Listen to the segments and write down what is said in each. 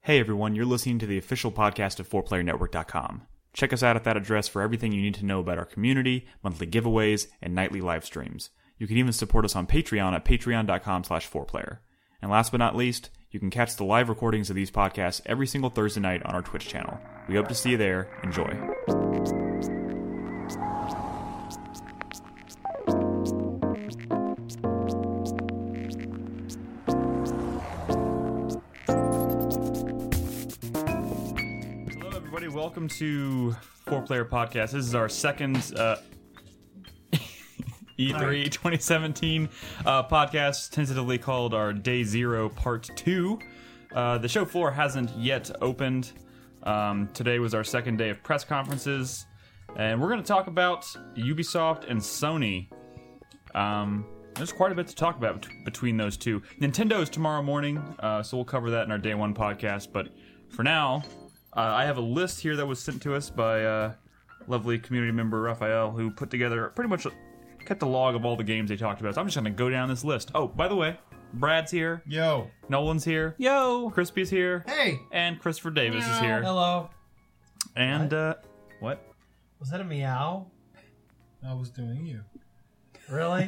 Hey everyone, you're listening to the official podcast of 4playernetwork.com. Check us out at that address for everything you need to know about our community, monthly giveaways, and nightly live streams. You can even support us on Patreon at patreon.com/4player. And last but not least, you can catch the live recordings of these podcasts every single Thursday night on our Twitch channel. We hope to see you there. Enjoy. Welcome to 4Player Podcast. This is our second E3 2017 podcast, tentatively called our Day Zero Part 2. The show floor hasn't yet opened. Today was our second day of press conferences, and we're going to talk about Ubisoft and Sony. There's quite a bit to talk about between those two. Nintendo is tomorrow morning, so we'll cover that in our Day 1 podcast, but for now... I have a list here that was sent to us by lovely community member Raphael, who put together pretty much kept a log of all the games they talked about. So I'm just going to go down this list. Oh, by the way, Brad's here. Yo. Nolan's here. Yo. Crispy's here. Hey. And Christopher Davis is here. Hello. And, what? Was that a meow? I was doing you. Really?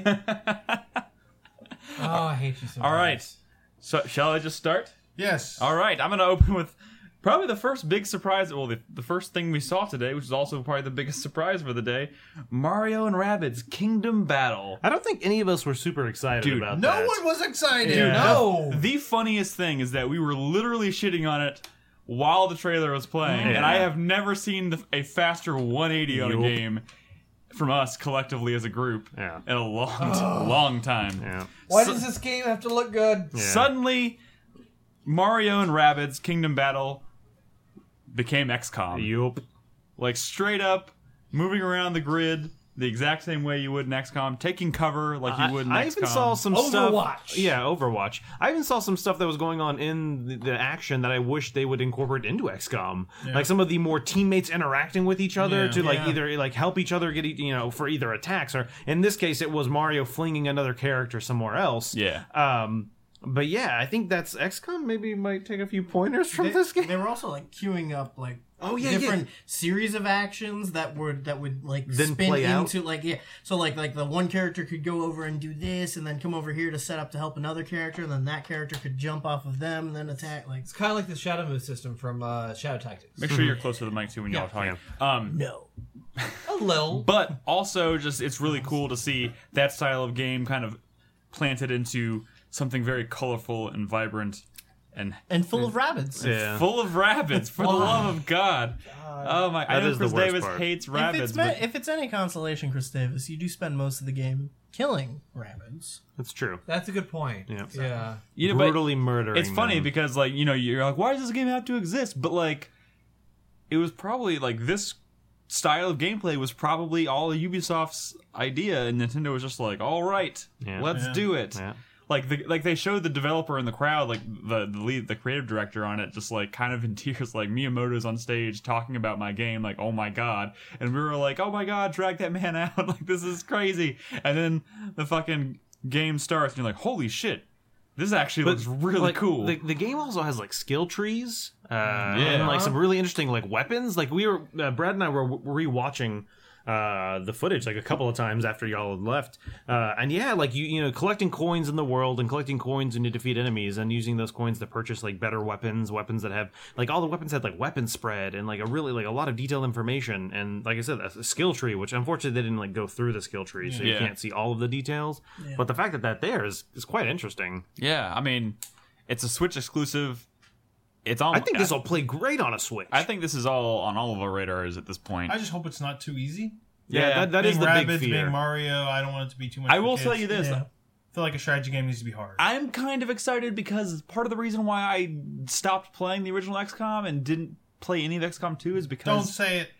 Oh, I hate you so much. All right. So, shall I just start? Yes. All right. I'm going to open with... probably the first big surprise, well, the first thing we saw today, which is also probably the biggest surprise for the day, Mario and Rabbids Kingdom Battle. I don't think any of us were super excited about no that. one was excited. Dude, no. The funniest thing is that we were literally shitting on it while the trailer was playing, and I have never seen a faster 180 on a game from us collectively as a group in a long time. Yeah. Why does this game have to look good? Yeah. Suddenly, Mario and Rabbids Kingdom Battle became XCOM. Yup. Like, straight up, moving around the grid the exact same way you would in XCOM, taking cover like you would in XCOM. I even saw some Overwatch. stuff. Yeah, Overwatch. I even saw some stuff that was going on in the action that I wish they would incorporate into XCOM. Yeah. Like some of the more teammates interacting with each other to Yeah. either help each other get for either attacks, or in this case it was Mario flinging another character somewhere else. Yeah. But yeah, I think that's XCOM. Maybe might take a few pointers from this game. They were also like queuing up like different series of actions that would like Then spin play out? into so like the one character could go over and do this and then come over here to set up to help another character, and then that character could jump off of them and then attack. Like, It's kind of like the Shadow Move system from Shadow Tactics. Make sure you're close to the mic, too, when y'all are talking. no. A little. But also, just it's really cool to see that style of game kind of planted into something very colorful and vibrant And full of rabbits. Yeah. full of rabbits, for the love of God. Oh my! I That know is the Chris worst Davis part. hates If rabbits, but if it's any consolation, Chris Davis, you do spend most of the game killing rabbits. That's true. That's a good point. Yeah. Yeah. you know, but Brutally murdering. it's funny them. because you're like, why does this game have to exist? But like, it was probably like this style of gameplay was probably all of Ubisoft's idea, and Nintendo was just like, all right, let's do it. Yeah. Like they showed the developer in the crowd, like the creative director on it, just like kind of in tears, like Miyamoto's on stage talking about my game, like, oh my god, and we were like, oh my god, drag that man out, like this is crazy. And then the fucking game starts, and you're like, holy shit, this actually looks really cool. The game also has like skill trees, and like some really interesting like weapons. Like we were, Brad and I were rewatching the footage like a couple of times after y'all had left, and like you know collecting coins in the world and collecting coins when you defeat enemies and using those coins to purchase like better weapons that have like all the weapons had like weapon spread and like a really like a lot of detailed information, and like I said, a skill tree, which unfortunately they didn't like go through the skill tree, so you can't see all of the details. But the fact that there is quite interesting. Yeah, I mean, it's a Switch exclusive. It's on. I think this will play great on a Switch. I think this is all on all of our radars at this point. I just hope it's not too easy. that is the Rabbids, big fear. being Mario, I don't want it to be too much. I for will kids. tell you this. Yeah. I feel like a strategy game needs to be hard. I'm kind of excited because part of the reason why I stopped playing the original XCOM and didn't play any of XCOM 2 is because... Don't say it.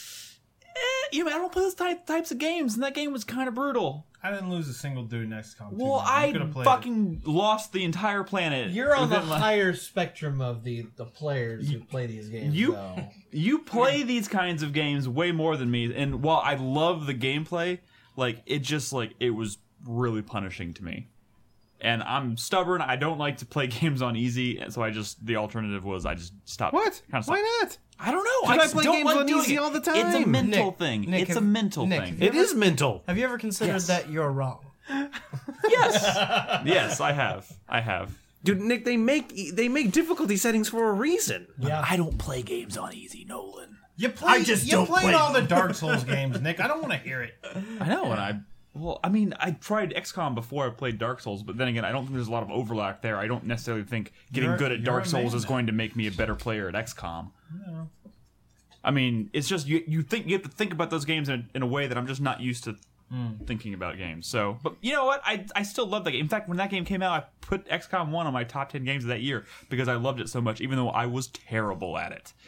I don't play those types of games, and that game was kind of brutal. I didn't lose a single dude in XCOM 2. Well, I fucking lost the entire planet. You're on the within, like- higher spectrum of the players who play these games. You play these kinds of games way more than me, and while I love the gameplay, like it was really punishing to me. And I'm stubborn. I don't like to play games on easy, and so the alternative was I just stopped. What? Why not? I don't know. Dude, I just play don't games like on doing easy it. all the time. It's a mental Nick, thing. Nick, It's a have- mental Nick, thing. It is mental. Have you ever considered that you're wrong? Yes. Yes, I have. Dude, Nick, they make difficulty settings for a reason. Yeah. I don't play games on easy, Nolan. You played don't play all the Dark Souls games, Nick. I don't want to hear it. I know, and I tried XCOM before I played Dark Souls, but then again, I don't think there's a lot of overlap there. I don't necessarily think getting good at Dark Souls is going to make me a better player at XCOM. No. I mean, it's just you have to think about those games in a way that I'm just not used to thinking about games. So, but you know what? I still love that game. In fact, when that game came out, I put XCOM 1 on my top 10 games of that year because I loved it so much, even though I was terrible at it.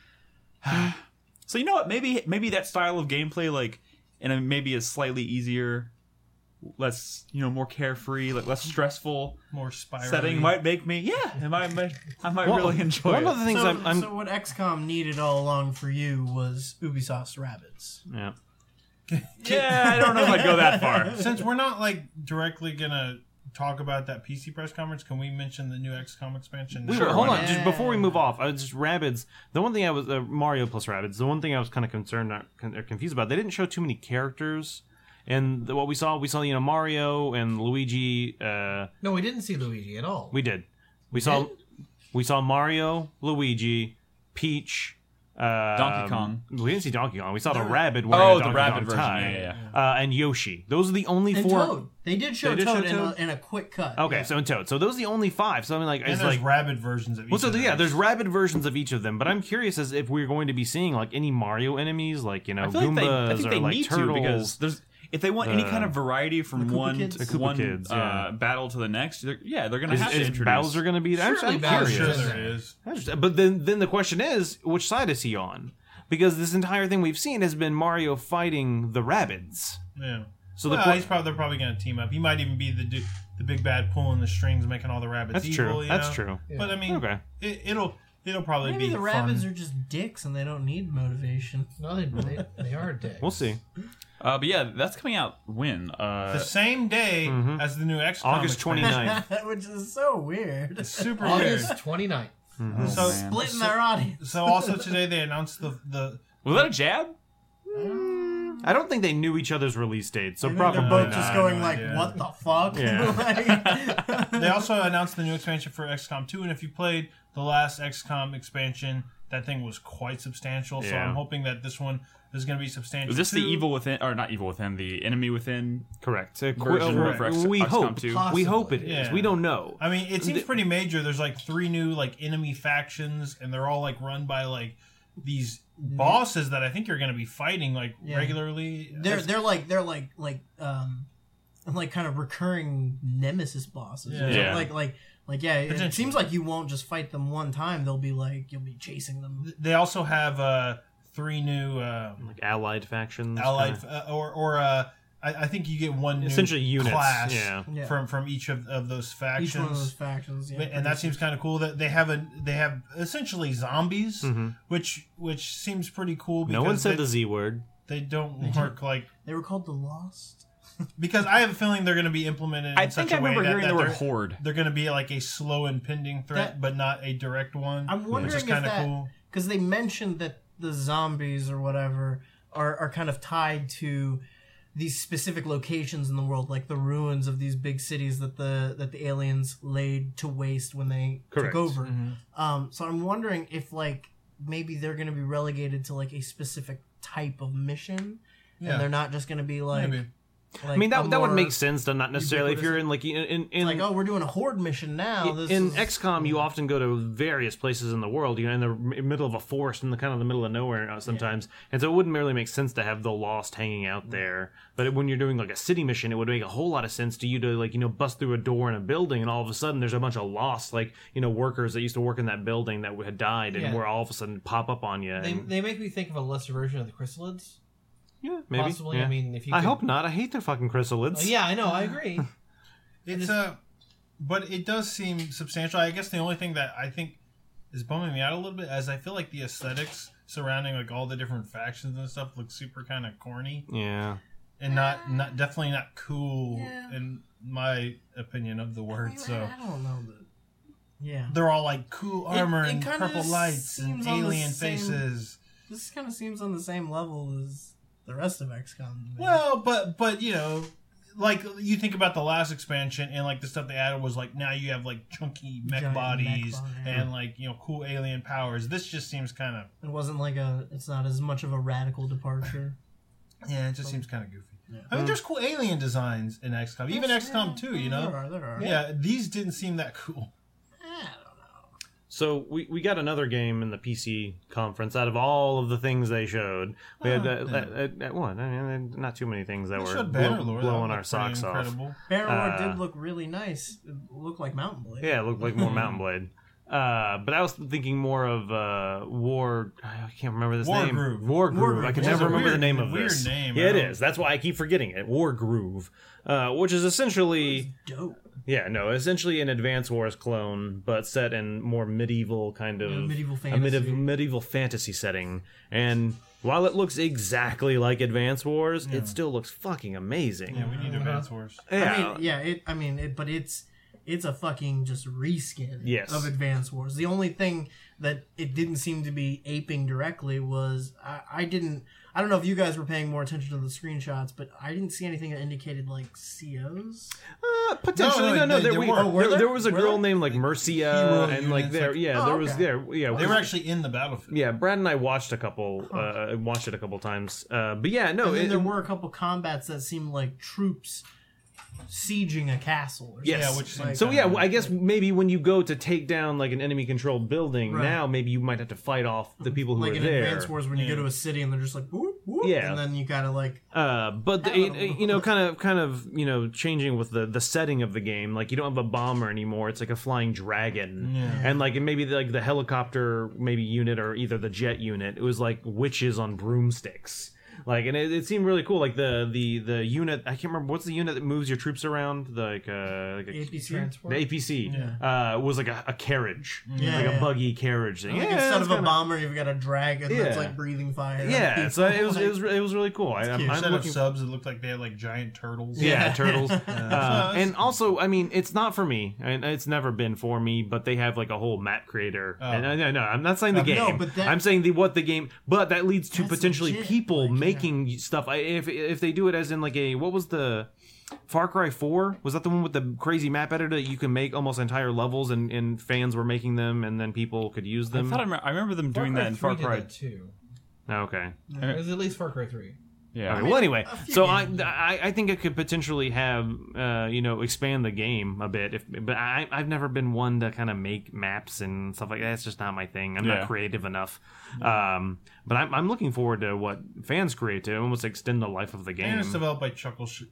So you know what? Maybe that style of gameplay, like, and maybe a slightly easier, less, more carefree, like less stressful, More spiral setting might make me, I might really enjoy One it. of the things So what XCOM needed all along for you was Ubisoft's Rabbids. yeah. Yeah, I don't know if I'd go that far. Since we're not like directly gonna talk about that PC press conference, can we mention the new XCOM expansion? Sure, Hold why on, not? just before we move off, just Rabbids. The one thing I was Mario plus Rabbids. The one thing I was kind of concerned or confused about. They didn't show too many characters, and what we saw, Mario and Luigi. No, we didn't see Luigi at all. We did. We saw Mario, Luigi, Peach. Donkey Kong. We didn't see Donkey Kong. We saw the Rabbid. The Rabbid version. Yeah. And Yoshi. Those are the only And four. Toad. They did show did Toad, show Toad? in a quick cut. Okay, Yeah. so in Toad. So those are the only 5. So I mean, like, And it's there's like. rabid versions of each. Well, so of yeah, those. there's rabid versions of each of them, but I'm curious as if we're going to be seeing like any Mario enemies, like I feel Goombas like I think or they like need turtles. to because if they want any kind of variety from the Koopa one Kids? The Koopa one Kids, yeah. battle to the next, they're going to have to Is introduce. Bowser going to be there? Surely I'm Bowser's curious. Sure, in there there. is. Interesting. But then the question is, which side is he on? Because this entire thing we've seen has been Mario fighting the Rabbids. Yeah. So Well, the they're probably going to team up. He might even be the big bad pulling the strings, making all the rabbits that's evil. true. You That's know? true. But I mean, Okay. it'll probably Maybe be the fun. Rabbids are just dicks and they don't need motivation. No, they are dicks. We'll see. But yeah, that's coming out when? the same day as the new XCOM August expansion. 29th. Which is so weird. It's super August weird. 29th. So, Splitting their audience. so also today they announced the Was that a jab? I don't think they knew each other's release date, so I think probably they're both not. just going no like, idea. what the fuck? Yeah. Like- they also announced the new expansion for XCOM 2, and if you played the last XCOM expansion, that thing was quite substantial. So Yeah. I'm hoping that this one is going to be substantial. Was this the too. Evil Within, or not Evil Within, the Enemy Within? Correct. Version for we XCOM hope. 2? We hope it is. Yeah. We don't know. I mean, it seems pretty major. There's like 3 new like enemy factions, and they're all like run by like these bosses that I think you're going to be fighting like Yeah. regularly. they're like kind of recurring nemesis bosses. Yeah. Yeah. Like yeah, it Potentially. seems like you won't just fight them one time. They'll be like you'll be chasing them. They also have 3 new Like allied factions. allied kinda. I think you get one new Essentially units. class Yeah. Yeah. from each of those factions. Each one of those factions. Yeah, And that seems kind of cool. That they have essentially zombies, Mm-hmm. which seems pretty cool. Because No one said they, the Z word. they don't work like they were called the Lost. because I have a feeling they're going to be implemented. I in such think I a way remember that, hearing that the word they're, horde. they're going to be like a slow impending threat, That- but not a direct one. I'm wondering which is if kind of that cool. because they mentioned that the zombies or whatever are kind of tied to these specific locations in the world, like the ruins of these big cities that the aliens laid to waste when they Correct. took over. Mm-hmm. So I'm wondering if like maybe they're going to be relegated to like a specific type of mission, Yeah. and they're not just going to be like. Maybe. I mean, that would more- make sense, to not necessarily if you're in like in Like, oh, we're doing a horde mission now. This in is, XCOM, you often go to various places in the world. In the middle of a forest, in the kind of the middle of nowhere sometimes, and so it wouldn't really make sense to have the Lost hanging out there. But when you're doing like a city mission, it would make a whole lot of sense to you to bust through a door in a building, and all of a sudden there's a bunch of Lost workers that used to work in that building that had died, and Yeah. were all of a sudden pop up on you. They make me think of a lesser version of the Chrysalids. Yeah, maybe. Possibly. Yeah. I mean, if you I could- hope not. I hate their fucking chrysalids. Yeah, I know. I agree. It's but it does seem substantial. I guess the only thing that I think is bumming me out a little bit is I feel like the aesthetics surrounding like all the different factions and stuff look super kind of corny. Yeah. and not definitely not cool in my opinion of the word. So I don't know that. Yeah, they're all like cool armor and kinda purple lights and seems on the alien same- faces. This kind of seems on the same level as the rest of XCOM. to me. Well, but you know, like you think about the last expansion and like the stuff they added was like now you have like chunky mech Giant bodies mech body. and like you know cool alien powers. This just seems kind of It wasn't like it's not as much of a radical departure. it just seems kind of goofy. I mean, there's cool alien designs in XCOM, even XCOM 2. You know, There are. yeah, these didn't seem that cool. I don't know. So we got another game in the PC conference. Out of all of the things they showed, we had one. I mean, not too many things that They were showed Bannerlord, that blowing looked our socks pretty off. incredible. Bannerlord did look really nice. It looked like Mountain Blade. Yeah, it looked like more Mountain Blade. But I was thinking more of War. I can't remember this name. Wargroove. Wargroove. I can Which is never a remember the weird- name of weird this. name. Yeah, it I don't- is. That's why I keep forgetting it. Wargroove, which is essentially. Dope. Yeah, no, essentially an Advance Wars clone, but set in more medieval kind of medieval a fantasy. medieval fantasy setting. And while it looks exactly like Advance Wars, it still looks fucking amazing. Yeah, we need Advance Wars. Yeah, But it's a fucking just reskin Yes. of Advance Wars. The only thing that it didn't seem to be aping directly was I don't know if you guys were paying more attention to the screenshots, but I didn't see anything that indicated like COs. potentially. No, No, they were. there was a Were girl there? named like Mercia, Hero and like units, there, like- yeah, Oh, there was okay. there, yeah. They were actually in the battlefield. Yeah, Brad and I watched it a couple times. But yeah, no, And then there were a couple combats that seemed like troops sieging a castle. Or Yes. Yeah, which Like- seems So kinda yeah, I guess maybe when you go to take down like an enemy-controlled building, Right. now maybe you might have to fight off the people who like are in there. Advance Wars when you go to a city and they're just like whoop, whoop, Yeah. and then you gotta like But you know, kind of, you know, changing with the setting of the game. Like you don't have a bomber anymore; it's like a flying dragon, and like maybe like the helicopter maybe unit or either the jet unit. It was like witches on broomsticks. Like, and it seemed really cool. Like the unit, I can't remember what's the unit that moves your troops around. Like a APC. the APC was like a carriage, Yeah, like yeah. a buggy carriage thing. Like Yeah, instead it's of a kinda- bomber, you've got a dragon that's Yeah. like breathing fire. Yeah, so it was Like, it was really cool. I'm cute. Instead of looking. subs, it looked like they had like giant turtles. Yeah, turtles. And also, I mean, it's not for me, and it's never been for me. But they have like a whole map creator, and no, I'm not saying the game. no, but that- I'm saying what the game. But that leads to That's potentially legit, people like, yeah. making stuff. If they do it as in like a what was the Far Cry 4? Was that the one with the crazy map editor that you can make almost entire levels, and fans were making them, and then people could use I them? thought I remember them doing that in Far Cry. 2. Okay. It was at least Far Cry 3. Yeah. Okay, well, anyway, few so games. I think it could potentially have expand the game a bit. But I've never been one to kind of make maps and stuff like that. It's just not my thing. I'm Yeah. not creative enough. But I'm looking forward to what fans create to almost extend the life of the game. And it's developed by Chucklefish.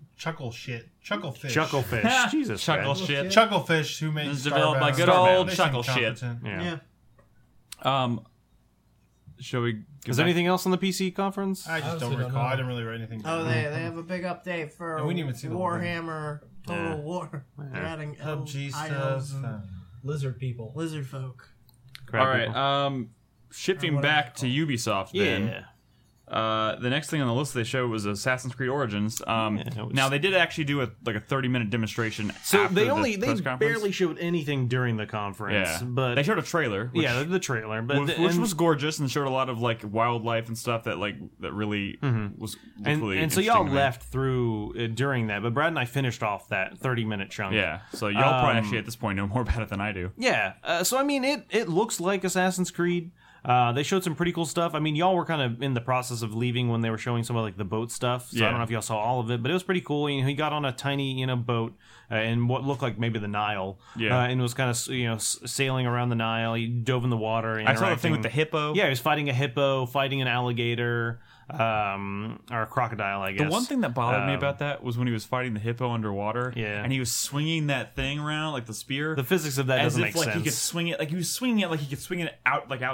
Chucklefish, Jesus, Chuckle Fred. shit. Chucklefish, who made It's developed by Starbound. good Starbound. old They Chuckle seem shit. competent. Yeah. Yeah. Shall we? Is there anything else on the PC conference? I just Honestly, don't don't recall. know. I didn't really write anything Oh, down. they have a big update for And we didn't even see the Warhammer Total Yeah. War. They're adding PUBG high stuff. elves and Lizard people. lizard folk. Crap, All right. people. Shifting whatever back to Ubisoft. Then. Yeah. The next thing on the list they showed was Assassin's Creed Origins. it was- Now they did actually do a 30-minute demonstration. So after they the press conference. barely showed anything during the conference. Yeah, But they showed a trailer. Which, yeah, the trailer, but which and- was gorgeous and showed a lot of like wildlife and stuff that really was. and, really and so y'all interesting to me. left through during that, but Brad and I finished off that 30-minute chunk. Yeah, so y'all probably actually at this point know more about it than I do. Yeah. So I mean, it looks like Assassin's Creed. They showed some pretty cool stuff. I mean, y'all were kind of in the process of leaving when they were showing some of like the boat stuff. So I Yeah. don't know if y'all saw all of it, but it was pretty cool. You know, he got on a tiny boat in what looked like maybe the Nile. Yeah. And was kind of sailing around the Nile. He dove in the water. I saw the thing with the interacting- hippo. Yeah, he was fighting a hippo, fighting an alligator, or a crocodile, I guess. The one thing that bothered me about that was when he was fighting the hippo underwater. Yeah. and he was swinging that thing around like the spear. the physics of that as doesn't if make like sense. he could swing it, like he was swinging it, like he could swing it out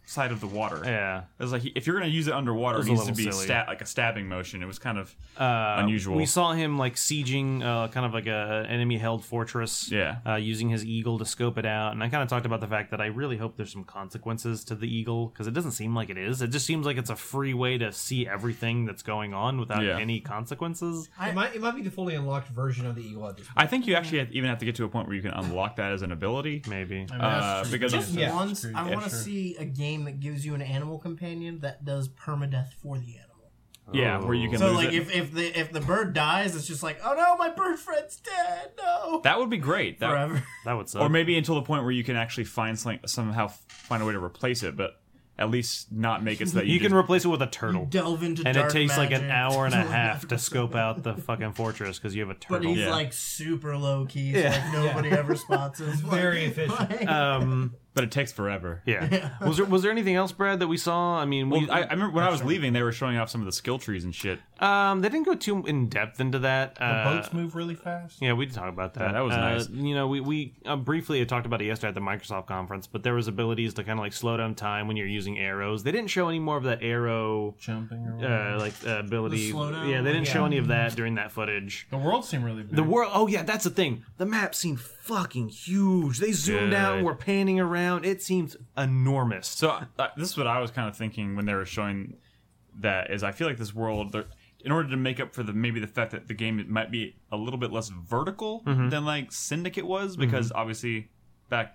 side of the water. Yeah. It was like if you're going to use it underwater, it was a needs to little be silly. like a stabbing motion. It was kind of unusual. We saw him like sieging kind of like a enemy held fortress. Yeah. Using his eagle to scope it out, and I kind of talked about the fact that I really hope there's some consequences to the eagle because it doesn't seem like it is. It just seems like it's a free way to see everything that's going on without any consequences. It might be the fully unlocked version of the Eagle at this point. I think you actually even have to get to a point where you can unlock that as an ability. Maybe. Because Just Yeah. once, I want to sure. see a game that gives you an animal companion that does permadeath for the animal. yeah, where you can So lose like it. if the bird dies, it's just like, oh no, my bird friend's dead. No. That would be great. That, Forever. That would suck. or maybe until the point where you can actually somehow find a way to replace it, but at least not make it so that you can just- replace it with a turtle. Delve into And dark it takes like an magic. hour and a half to scope out the fucking fortress because you have a But turtle. he's Yeah. like super low key, so Yeah. like nobody ever spots him. Very efficient. but it takes forever. Yeah. Was there anything else, Brad, that we saw? I mean, Well, I remember when I was leaving, they were showing off some of the skill trees and shit. they didn't go too in depth into that. The boats move really fast. Yeah, we did talk about that. Yeah, that was nice. You know, we briefly had talked about it yesterday at the Microsoft conference, but there was abilities to kind of like slow down time when you're using arrows. They didn't show any more of that arrow Jumping or whatever. ability. The slowdown? Yeah, they didn't show Yeah. any of that during that footage. The world seemed really big. The world. Oh yeah, that's the thing. The map seemed fucking huge. They zoomed out and Good. were panning around. It seems enormous. So this is what I was kind of thinking when they were showing that. Is I feel like this world, in order to make up for the fact that the game might be a little bit less vertical than like Syndicate was, because obviously back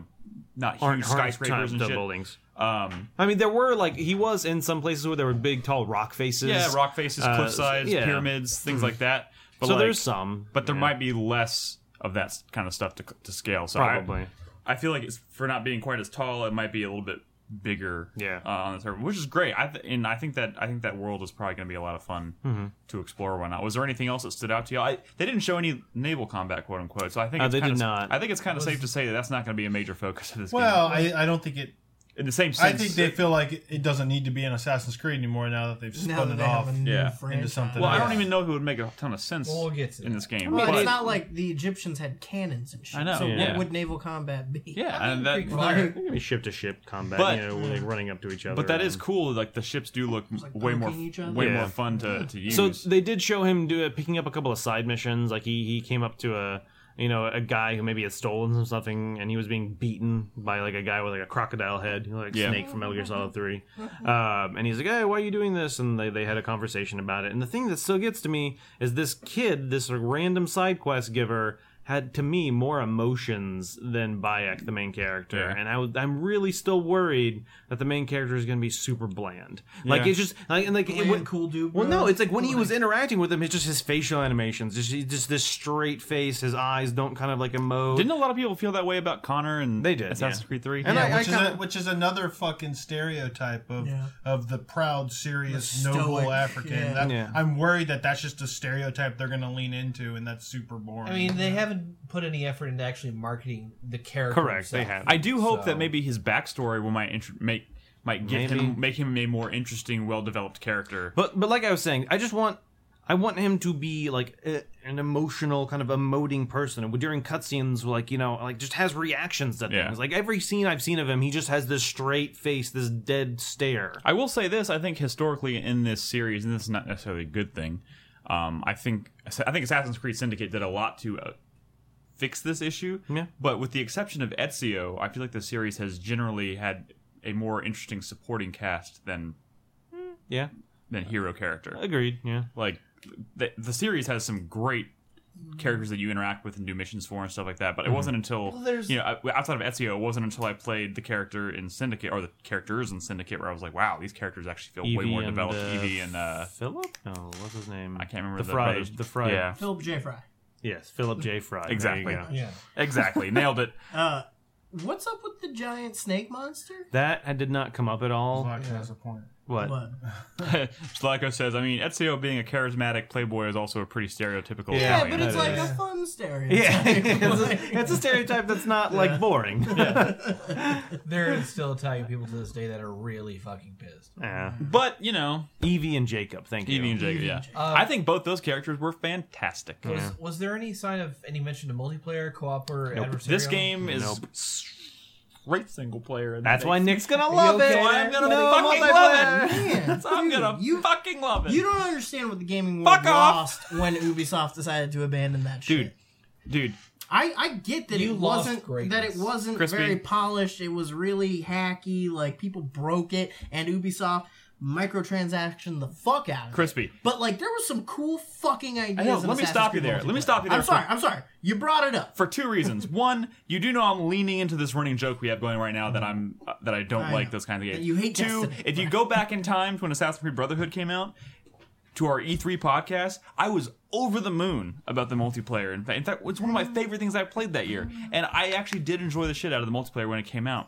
not huge skyscrapers and the shit. buildings. I mean, there were like he was in some places where there were big, tall rock faces. Yeah, rock faces, cliff sides, yeah. pyramids, things like that. But So like, there's some, but there yeah. might be less of that kind of stuff to scale. So Probably. I feel like it's for not being quite as tall, it might be a little bit bigger. Yeah. On the server, which is great. I think that world is probably going to be a lot of fun to explore. Or whatnot. Was there anything else that stood out to you? They didn't show any naval combat, quote unquote. So I think they did not. I think it's kind of safe to say that that's not going to be a major focus of this Well, game. I don't think it. In the same I sense, think they feel like it doesn't need to be an Assassin's Creed anymore now that they've Now spun that it they off. have a new Yeah. franchise. Into something Well, I don't Yeah. even know if it would make a ton of sense Well, we'll get to in that. this game. Well, but it's not like the Egyptians had cannons and shit. I know, So yeah. what would naval combat be? yeah, and that. Maybe ship to ship combat, But- like running up to each other. But that is and- cool. Like the ships do look like way more, poking each other. way Yeah. more fun to use. So they did show him picking up a couple of side missions. Like he came up to a guy who maybe had stolen something, and he was being beaten by like a guy with like a crocodile head, like Yeah. Snake from Metal Gear Solid 3. And he's like, "Hey, why are you doing this?" And they had a conversation about it. And the thing that still gets to me is this kid, this random side quest giver, had to me more emotions than Bayek, the main character, Yeah. and I'm really still worried that the main character is going to be super bland. Like Yeah. it's just like and like it, Bland, cool dude, Well, bro. no, it's like when he was interacting with him, it's just his facial animations, just this straight face. His eyes don't kind of like emote. Didn't a lot of people feel that way about Connor and They did, Assassin's yeah. Creed 3? And Yeah, I which is another fucking stereotype Yeah. of the proud, serious, The noble stoic, African. yeah. That- Yeah. I'm worried that that's just a stereotype they're going to lean into, and that's super boring. I mean, they haven't put any effort into actually marketing the character. Correct, they himself. have. I do hope So- that maybe his backstory might get Maybe. make him a more interesting, well-developed character. But like I was saying, I want him to be like an emotional kind of emoting person during cutscenes, like just has reactions to Yeah. things. Like every scene I've seen of him, he just has this straight face, this dead stare. I will say this: I think historically in this series, and this is not necessarily a good thing. I think Assassin's Creed Syndicate did a lot to fix this issue. Yeah. But with the exception of Ezio, I feel like the series has generally had a more interesting supporting cast than Yeah, hero character. agreed. Yeah. Like the series has some great characters that you interact with and do missions for and stuff like that. But it wasn't until there's- outside of Ezio, it wasn't until I played the character in Syndicate or the characters in Syndicate where I was like, wow, these characters actually feel way more developed. Evie and Philip? No, what's his name? I can't remember The Fry. but- The Fry. Yeah, Philip J. Fry. Yes, Philip J. Fry. Exactly. There you go. Yeah. exactly, nailed it. What's up with the giant snake monster? That did not come up at all. Black has a point. What? What? Slavko says, I mean, Ezio being a charismatic playboy is also a pretty stereotypical Yeah, Italian. but it's that like is. a fun stereotype. Yeah, it's a stereotype that's not like boring. There are still Italian people to this day that are really fucking pissed. Yeah. But, Evie and Jacob, thank you. Evie and Jacob, yeah. I think both those characters were fantastic. Was there any sign of any mention of multiplayer, co-op, or adversarial? This game is Nope. great single player. That's why Nick's gonna you love okay it. there? I'm gonna No fucking love multiplayer. it. Man, I'm dude, gonna fucking love it. You don't understand what the gaming world Fuck off. lost when Ubisoft decided to abandon that shit. Dude. I get that You it lost wasn't greatness. Crispy. very polished. It was really hacky. Like people broke it, and Ubisoft microtransaction the fuck out of Crispy. it. But like there was some cool fucking ideas. I know, in let me Assassin's stop you Creed there. Let me multiplayer. stop you there. I'm sorry. You brought it up. For two reasons. One, you do know I'm leaning into this running joke we have going right now that I don't like know. those kinds of games. That you hate Two, Destiny. if you go back in time to when Assassin's Creed Brotherhood came out, to our E3 podcast, I was over the moon about the multiplayer. In fact, it's one of my favorite things I played that year, and I actually did enjoy the shit out of the multiplayer when it came out.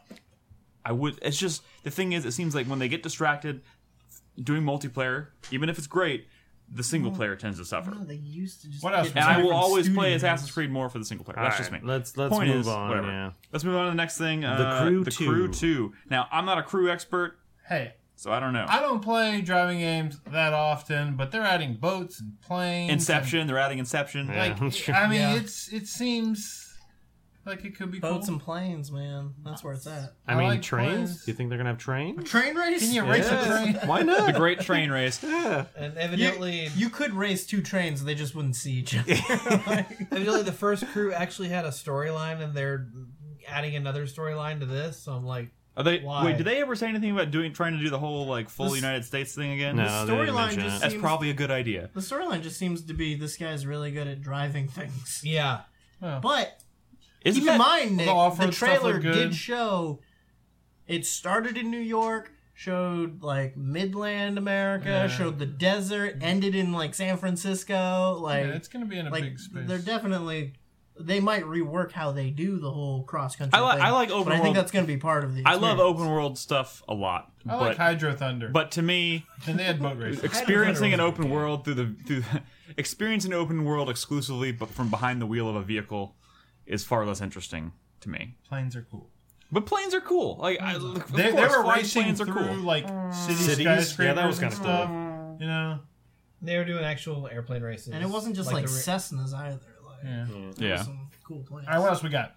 It's just the thing is, it seems like when they get distracted doing multiplayer, even if it's great, the single player tends to suffer. No, they used to just. What else get was And I will different always play studios. Assassin's Creed more for the single player. That's just me. Let's Point move is, on. whatever. Yeah. Let's move on to the next thing. Crew the 2. Crew 2. Now, I'm not a crew expert, Hey, so I don't know. I don't play driving games that often, but they're adding boats and planes. Inception. They're adding Inception. Yeah. And, That's true. I mean, Yeah. it seems like it could be boats cool. and planes, man. That's where it's at. I I mean, like trains? planes. Do you think they're gonna have trains? Train race? Can you race a train? Why The not? Great Train Race. Yeah. And You, evidently, you could race two trains, they just wouldn't see each other. evidently, the first crew actually had a storyline, and they're adding another storyline to this. So I'm like, Are they? Why? Wait, did they ever say anything about trying to do the whole like full This- United States thing again? No, they didn't storyline mention just it. That's seems- probably a good idea. The storyline just seems to be this guy's really good at driving things. yeah, But Isn't keep in that- mind, Nick, the off-road the stuff trailer look good? did show it started in New York, showed like Midland America, Yeah. showed the desert, ended in like San Francisco. Like, Yeah, it's going to be in a like big space. they're definitely. They might rework how they do the whole cross country. I like open but I think world- that's going to be part of the. I love experience. open world stuff a lot, I like Hydro Thunder. but to me, and they had boat racing. experiencing an was open world experiencing an open world exclusively, but from behind the wheel of a vehicle, is far less interesting to me. Planes are cool. But planes are cool. Like of They course, were flying racing planes are through cool. like Cities? skyscrapers Yeah, that was and kinda stuff. cool. You know, they were doing actual airplane races, And it wasn't just like the ra- Cessnas either. Like, yeah. Yeah. some cool planes. All right, what else we got?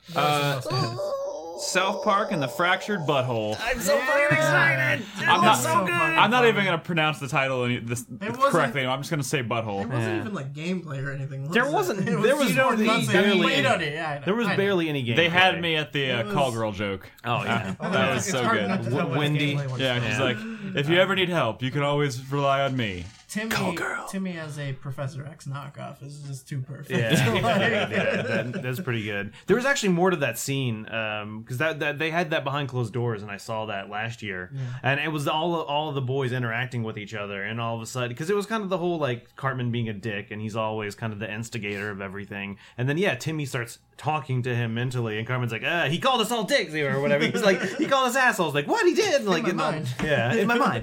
South Park and the Fractured Butthole. I'm so fucking excited. I'm not. I'm not even going to pronounce the title wasn't- correctly. I'm just going to say butthole. It wasn't even like gameplay or anything. Was There it? wasn't- It there was you don't barely- say- barely you don't any- need- yeah, I know, There was I know. barely any game. They had me at the was- call girl joke. Oh yeah. That was It's so hard good. not to tell when it's Wendy. gameplay, when it's Yeah, not. she's like, if you ever need help, you can always rely on me. Timmy as a Professor X knockoff is just too perfect. Yeah, that's pretty good. There was actually more to that scene because that they had that behind closed doors, and I saw that last year, and it was all of the boys interacting with each other, and all of a sudden, because it was kind of the whole like Cartman being a dick, and he's always kind of the instigator of everything, and then Timmy starts talking to him mentally, and Cartman's like, he called us all dicks or whatever. He's like, he called us assholes. Like, what he did? Like, my mind. yeah, in my mind.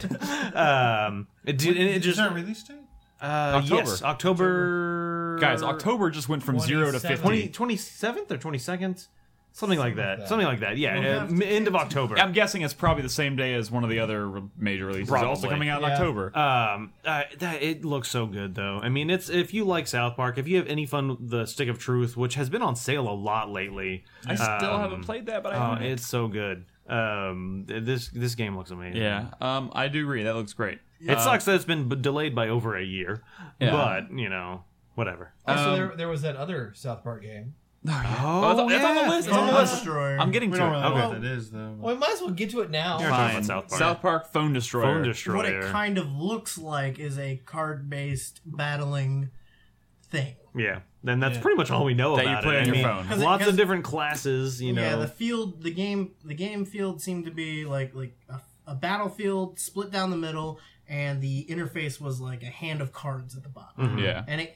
It just Is there a release date? October. Yes, October. Guys, October just went from 0 to 50. 27th or 22nd? Something like that. Something like that. Yeah, We'll have to end of October. I'm guessing it's probably the same day as one of the other major releases. Probably. Also coming out in Yeah. October. It looks so good though. I mean, it's if you like South Park, if you have any fun with the Stick of Truth, which has been on sale a lot lately. I still haven't played that, but I own it. It's so good. This game looks amazing. Yeah, I do agree. That looks great. It sucks that it's been delayed by over a year, Yeah. but whatever. Also, there was that other South Park game. Oh, it's on the list. It's on the Phone list. Destroyer. I'm getting We to don't it. really know Okay. what that is, though. Well, we might as well get to it now. You're talking Fine. about South Park Phone Destroyer. Phone Destroyer. What it kind of looks like is a card-based battling thing. Yeah, then that's pretty much all we know That you about play it. on I your mean, phone. 'Cause it- lots 'cause- of different classes. You know, Yeah, the game field seemed to be like a battlefield split down the middle, and the interface was like a hand of cards at the bottom. Yeah. And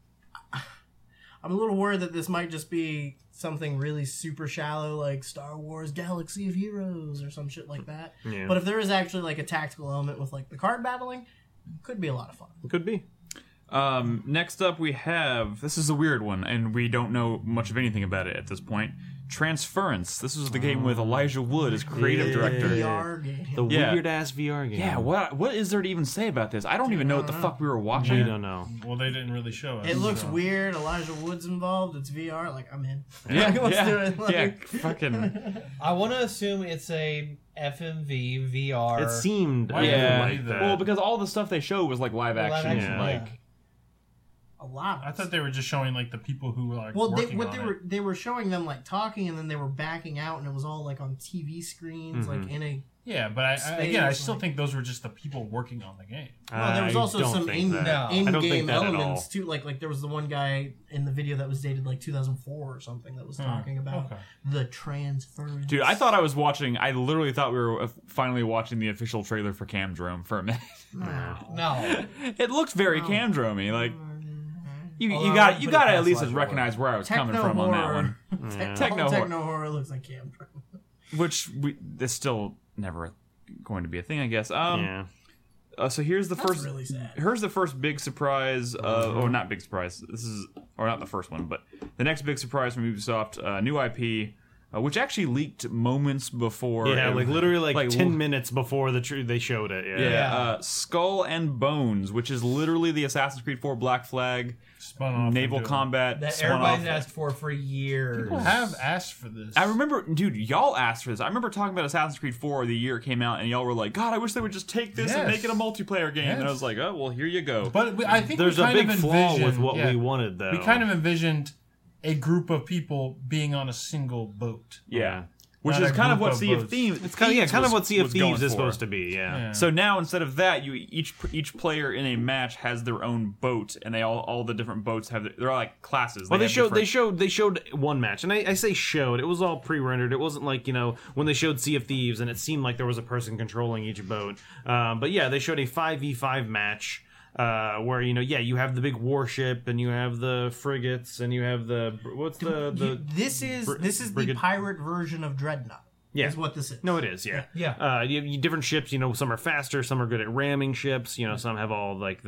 I'm a little worried that this might just be something really super shallow, like Star Wars Galaxy of Heroes or some shit like that. Yeah. But if there is actually like a tactical element with like the card battling, it could be a lot of fun. Could be. Next up, we have this is a weird one, and we don't know much of anything about it at this point. Transference. This was the game with Elijah Wood as creative director. VR game. The Yeah. weird ass VR game. Yeah, what is there to even say about this? I don't even know what the fuck we were watching. We don't know. Well, they didn't really show us. It looks so. weird. Elijah Wood's involved. It's VR. Like, I'm in. Yeah, Let's yeah, do it. Like, yeah, fucking. I want to assume it's a FMV VR. It seemed Yeah, like that. well, because all the stuff they showed was like live action, action, like. yeah. a lot. I thought they were just showing like the people who were like Well, working on it. they were showing them like talking, and then they were backing out, and it was all like on TV screens, like in a. Yeah, but I Space, still like- think those were just the people working on the game. Well, there was I also don't some think that. No. I don't think in-game that at elements all. too. Like there was the one guy in the video that was dated like 2004 or something that was talking about okay. the transference. Dude, I thought I was watching. I literally thought we were finally watching the official trailer for Camdrome for a minute. No. It looked very Camdrome-y. Like you Although I got wouldn't you put it got to at past least Elijah recognize where I was coming Techno from on that horror. one. Techno Techno horror looks like Camdrome. Which is still never going to be a thing, I guess. Yeah. So here's the That's first. really sad. Here's the first big surprise. Oh, not big surprise. This is, or not the first one, but the next big surprise from Ubisoft. New IP, which actually leaked moments before. Yeah, like literally like 10 l- minutes before they showed it. Yeah. Yeah, Skull and Bones, which is literally the Assassin's Creed 4 Black Flag Spun off naval into- combat. That spun everybody's off. asked for years. People have asked for this. I remember, dude, y'all asked for this. I remember talking about Assassin's Creed 4 the year it came out, and y'all were like, God, I wish they would just take this and Yes. make it a multiplayer game. And I Yes. was like, oh, well, here you go. But I think There's we a kind big of flaw with envisioned- what yeah, we wanted, though. We kind of envisioned a group of people being on a single boat. Yeah. Which Not is a kind of group what of Sea of boats. Thieves. It's kind of what Sea of Thieves is for. supposed to be. Yeah. So now instead of that, you each player in a match has their own boat, and they all the different boats have they're all like classes. Well, they have different- showed one match, and I say showed. It was all pre-rendered. It wasn't like when they showed Sea of Thieves, and it seemed like there was a person controlling each boat. But yeah, they showed a 5v5 match. Where you have the big warship, and you have the frigates, and you have the This is the Brigade- pirate version of Dreadnought. Yeah. Is what this is. No, it is. Yeah. Yeah. You have different ships. Some are faster. Some are good at ramming ships. Some have all like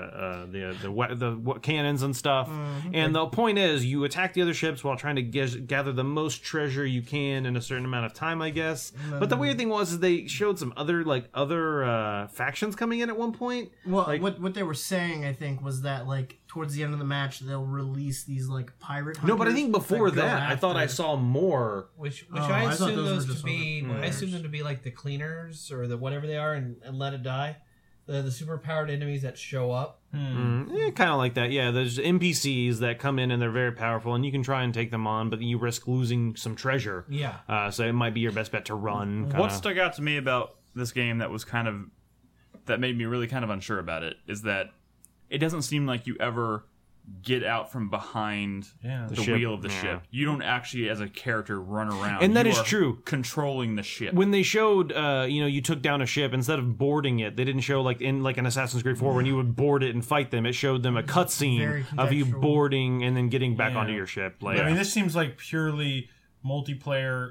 the cannons and stuff. And the point is, you attack the other ships while trying to gather the most treasure you can in a certain amount of time, I guess. But the weird thing was, they showed some other factions coming in at one point. Well, what they were saying, I think, was that like towards the end of the match they'll release these like pirate. No, but I think hunters before go that, I thought I after- saw more. Which Oh, I I thought assume those were those to just be. other I assume players. them to be like the cleaners or the whatever they are, and let it die. The super powered enemies that show up. Kind of like that, yeah. There's NPCs that come in and they're very powerful, and you can try and take them on, but you risk losing some treasure. Yeah. So it might be your best bet to run. What kinda. stuck out to me about this game that made me really kind of unsure about it is that it doesn't seem like you ever get out from behind the ship, wheel of the yeah. ship. You don't actually, as a character, run around. And that You is are true. Controlling the ship. When they showed, you took down a ship, instead of boarding it, they didn't show like in like an Assassin's Creed 4 when you would board it and fight them. It showed them a cutscene Very of you contextual. boarding and then getting back Yeah. onto your ship. Like, I mean, this seems like purely multiplayer,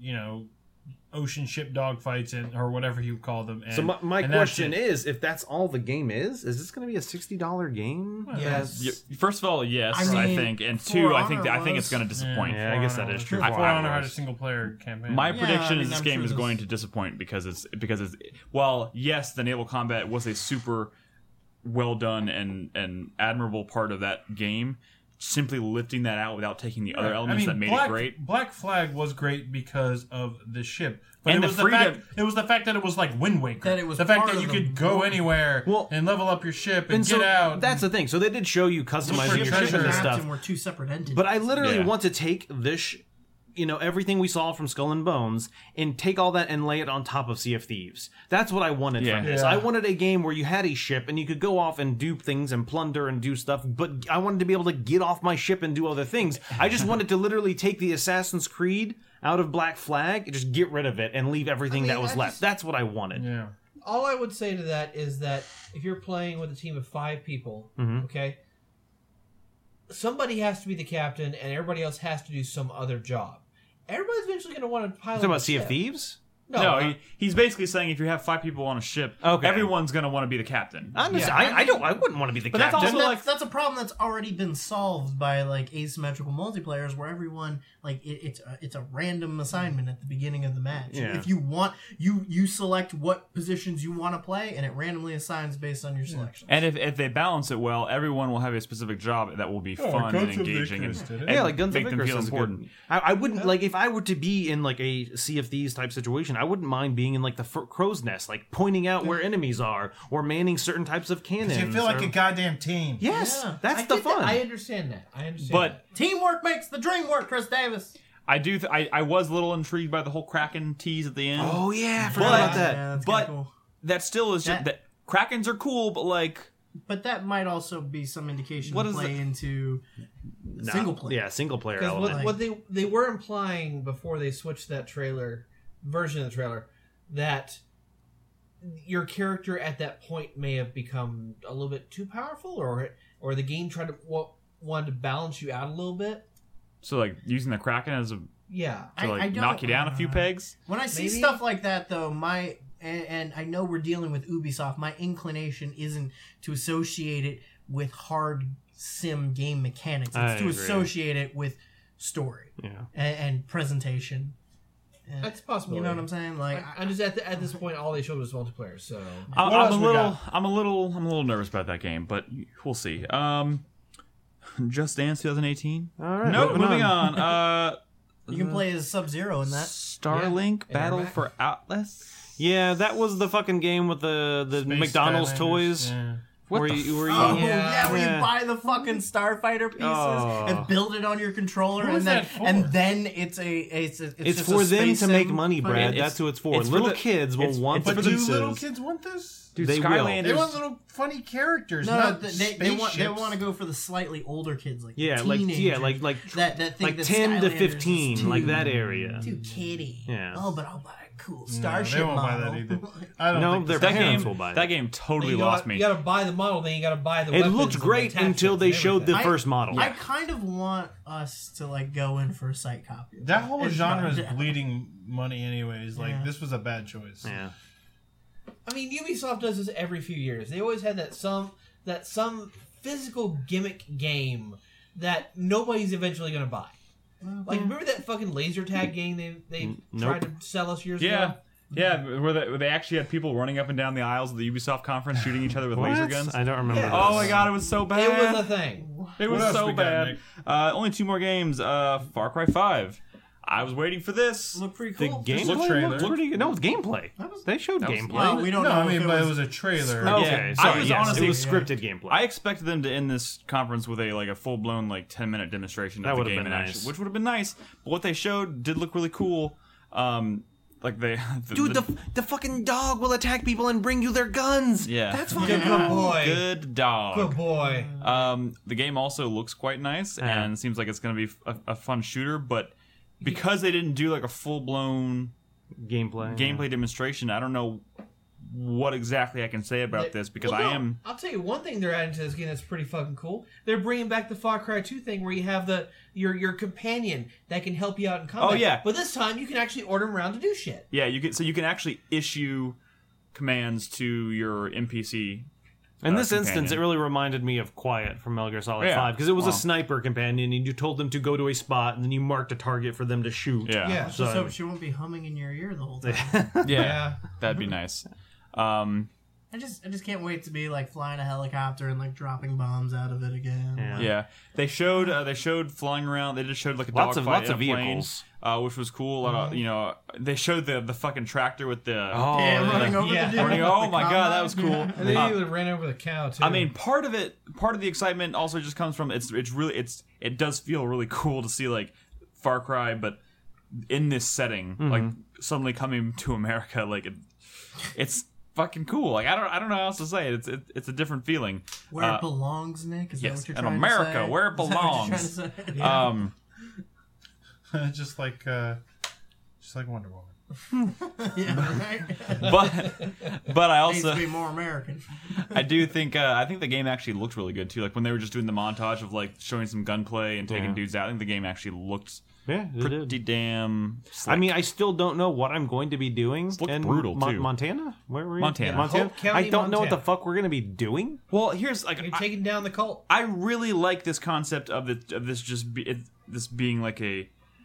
ocean ship dogfights or whatever you call them. And, so my and that's question it. is, if that's all the game is this going to be a $60 game? Yes. First of all, yes, I I mean, think, and For two, I Honor think it's was- going to disappoint. Yeah, I guess that is true. For For Honor Honor had a was- single player campaign. My Yeah, prediction I mean, is this I'm game sure is this- going to disappoint because it's well, yes, the naval combat was a super well done and admirable part of that game. Simply lifting that out without taking the other elements that made it great. Black Flag was great because of the ship. But And it the was the freedom- fact it was the fact that it was like Wind Waker. That it was the fact part that you of the could go anywhere Well- and level up your ship and so get out. that's the thing. So they did show you customizing your ship treasure. and Maps stuff. and we're two separate entities. But I literally Yeah. want to take this, everything we saw from Skull and Bones, and take all that and lay it on top of Sea of Thieves. That's what I wanted Yeah. from this. Yeah. I wanted a game where you had a ship and you could go off and do things and plunder and do stuff, but I wanted to be able to get off my ship and do other things. I just wanted to literally take the Assassin's Creed out of Black Flag and just get rid of it and leave everything that was left. That's what I wanted. yeah. All I would say to that is that if you're playing with a team of 5 people, okay, somebody has to be the captain and everybody else has to do some other job. Everybody's eventually going to want to pilot. You talking about the Sea of ship. Thieves? No, he's basically saying if you have 5 people on a ship, everyone's going to want to be the captain. I wouldn't want to be the But that's captain. also like that's a problem that's already been solved by like asymmetrical multiplayers, where everyone like it's a random assignment at the beginning of the match. Yeah. If you want, you select what positions you want to play, and it randomly assigns based on your selection. And if they balance it well, everyone will have a specific job that will be fun and engaging and like Guns of make them Icarus feel is important. good. I wouldn't like if I were to be in like a Sea of Thieves type situation. I wouldn't mind being in like the crow's nest, like pointing out where enemies are or manning certain types of cannons. You feel like a goddamn team. Yes, Yeah. that's I the get fun. that. I understand that. But Teamwork makes the dream work, Chris Davis. I do. I was a little intrigued by the whole Kraken tease at the end. Oh yeah, I forgot But- about that. Yeah, that's but kinda cool. that still is just that Krakens are cool, but like But that might also be some indication What to is play into single player. Yeah, single player Because element. what they were implying before they switched that version of the trailer, that your character at that point may have become a little bit too powerful, or the game tried to wanted to balance you out a little bit. so like using the Kraken as a Yeah, to like I don't- knock you down a few pegs. When I see Maybe. stuff like that, though, and I know we're dealing with Ubisoft, my inclination isn't to associate it with hard sim game mechanics. I It's to agree. associate it with story Yeah. and presentation. And- that's possible. You know what I'm saying? Like, I'm just at this point, all they showed was multiplayer. So I'm else a we little, got? I'm a little nervous about that game, but we'll see. Just Dance 2018. All right, Nope, moving on. you can play as Uh, Sub-Zero in that. Starlink Yeah, Battle Air Max. for Atlas. Yeah, that was the fucking game with the Space McDonald's Skylanders, toys. yeah. What the Oh, Yeah. yeah, where Yeah. you buy the fucking Starfighter pieces Oh. and build it on your controller, Who is and then that for? it's It's just for a them space to make sim money, fucking- Brad. it's- That's who it's for. it's for Little the- kids will it's- want it's the But do pieces. little kids want this? Dude, They will. Skylanders. They want little funny characters. No, not they want spaceships. to go for the slightly older kids, like Yeah, teenagers, like that think like that 10 to Skylanders 15, is like too- that area. Too kiddie. Yeah. Oh, but I'll buy a cool No, starship they won't buy model. that either. I don't No, think their this- that parents game. will buy it. That game totally you lost me. You got to buy the model, then you got to buy the. It weapons looked and great attachments until they and showed the everything. first model. I kind of want us to like go in for a sight copy. That whole It's genre not- is bleeding money anyways. Like, Yeah. this was a bad choice. Yeah. I mean, Ubisoft does this every few years. They always had that some physical gimmick game that nobody's eventually going to buy. Like, remember that fucking laser tag game they tried to sell us years Yeah. ago? Yeah, where they actually had people running up and down the aisles of the Ubisoft conference shooting each other with laser guns. I don't remember. Yeah. this. Oh my god, it was so bad. It was a thing. It was What else so we got, bad. Nick? Only 2 more games. Far Cry 5. I was waiting for this. Look pretty The cool. gameplay trailer. looked pretty good. No, it's gameplay. They showed was- gameplay. Well, we don't No, know. I mean, if but it was a trailer. Oh, Okay, I sorry. was Yes, honestly- it was scripted gameplay. I expected them to end this conference with a full blown 10-minute demonstration That of the would've game been in action, nice. which would have been nice. But what they showed did look really cool. Like they, Dude, the fucking dog will attack people and bring you their guns. yeah, That's fucking Good boy. good dog. Good boy. The game also looks quite nice Yeah. and seems like it's going to be a fun shooter, but because they didn't do like a full blown gameplay demonstration, I don't know what exactly I can say about this because Well, no, I am. I'll tell you one thing they're adding to this game that's pretty fucking cool. They're bringing back the Far Cry 2 thing where you have your companion that can help you out in combat. Oh, yeah. But this time you can actually order him around to do shit. Yeah, you can actually issue commands to your NPC. In this companion. instance, it really reminded me of Quiet from Metal Gear Solid Yeah. 5 because it was Wow. a sniper companion and you told them to go to a spot and then you marked a target for them to shoot. Yeah, Yeah. Just So- hope she won't be humming in your ear the whole time. yeah, that'd be nice. I just can't wait to be like flying a helicopter and like dropping bombs out of it again. Yeah. Yeah, they showed flying around. They just showed like a Lots dogfight of in a plane, vehicles. which was cool. A lot of, they showed the fucking tractor with the. Oh, Yeah, running over Yeah. the dude. Running- oh my god, that was cool. And they even ran over the cow too. I mean, part of the excitement also just comes from it does feel really cool to see like Far Cry, but in this setting, like suddenly coming to America, like it's fucking cool. Like I don't know how else to say it. It's a different feeling. Where it belongs, Nick? Is yes, that what you're in trying America, to say? where it Is that what you're trying to say? just like Wonder Woman. Yeah, right? but I Needs to also be more American. I do think I think the game actually looked really good too. Like when they were just doing the montage of like showing some gunplay and taking Yeah. dudes out, I think the game actually looked Yeah, it pretty did. damn slick. I mean, I still don't know what I'm going to be doing. looked in brutal, too. Montana? Where were you? Montana. Montana. Hope County, I don't know what the Montana. fuck we're going to be doing. well, here's like You're taking down the cult. I really like this concept of this this being like a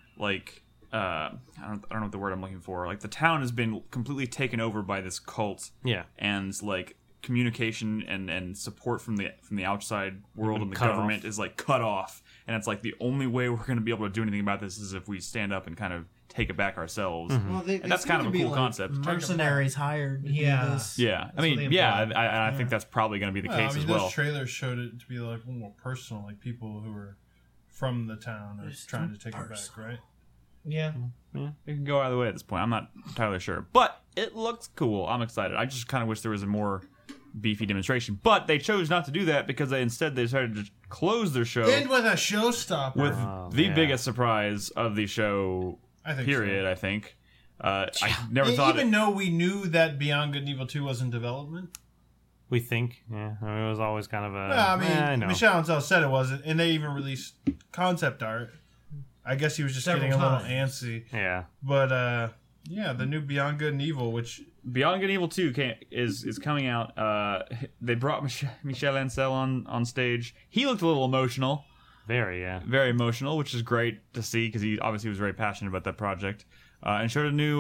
I don't know what the word I'm looking for. Like the town has been completely taken over by this cult. Yeah. And like communication and support from the outside world and the cut government off. is like cut off. And it's like the only way we're going to be able to do anything about this is if we stand up and kind of take it back ourselves. Well, they And that's seem kind of to a be, cool like, concept. Mercenaries hired to Yeah. do this. Yeah, I what mean, they yeah, imply. I think that's probably going to be the case I mean, as well. those trailers showed it to be like more personal, like people who are from the town are trying to take it back, right? Yeah. It can go either way at this point. I'm not entirely sure, but it looks cool. I'm excited. I just kind of wish there was a more beefy demonstration, but they chose not to do that because they decided to close their show End with a showstopper. with the yeah. biggest surprise of the show. I think Period. so. I think. I never thought Even it. though we knew that Beyond Good and Evil 2 was in development. We think. Yeah. I mean, it was always kind of a. Well, I mean, I know. Michel Ancel said it wasn't, and they even released concept art. I guess he was just Several getting a little times. antsy. Yeah. But, yeah, the new Beyond Good and Evil, which Beyond Good and Evil 2 is coming out. They brought Michel Ancel on stage. He looked a little emotional. Very, yeah. Very emotional, which is great to see because he obviously was very passionate about that project, and showed a new.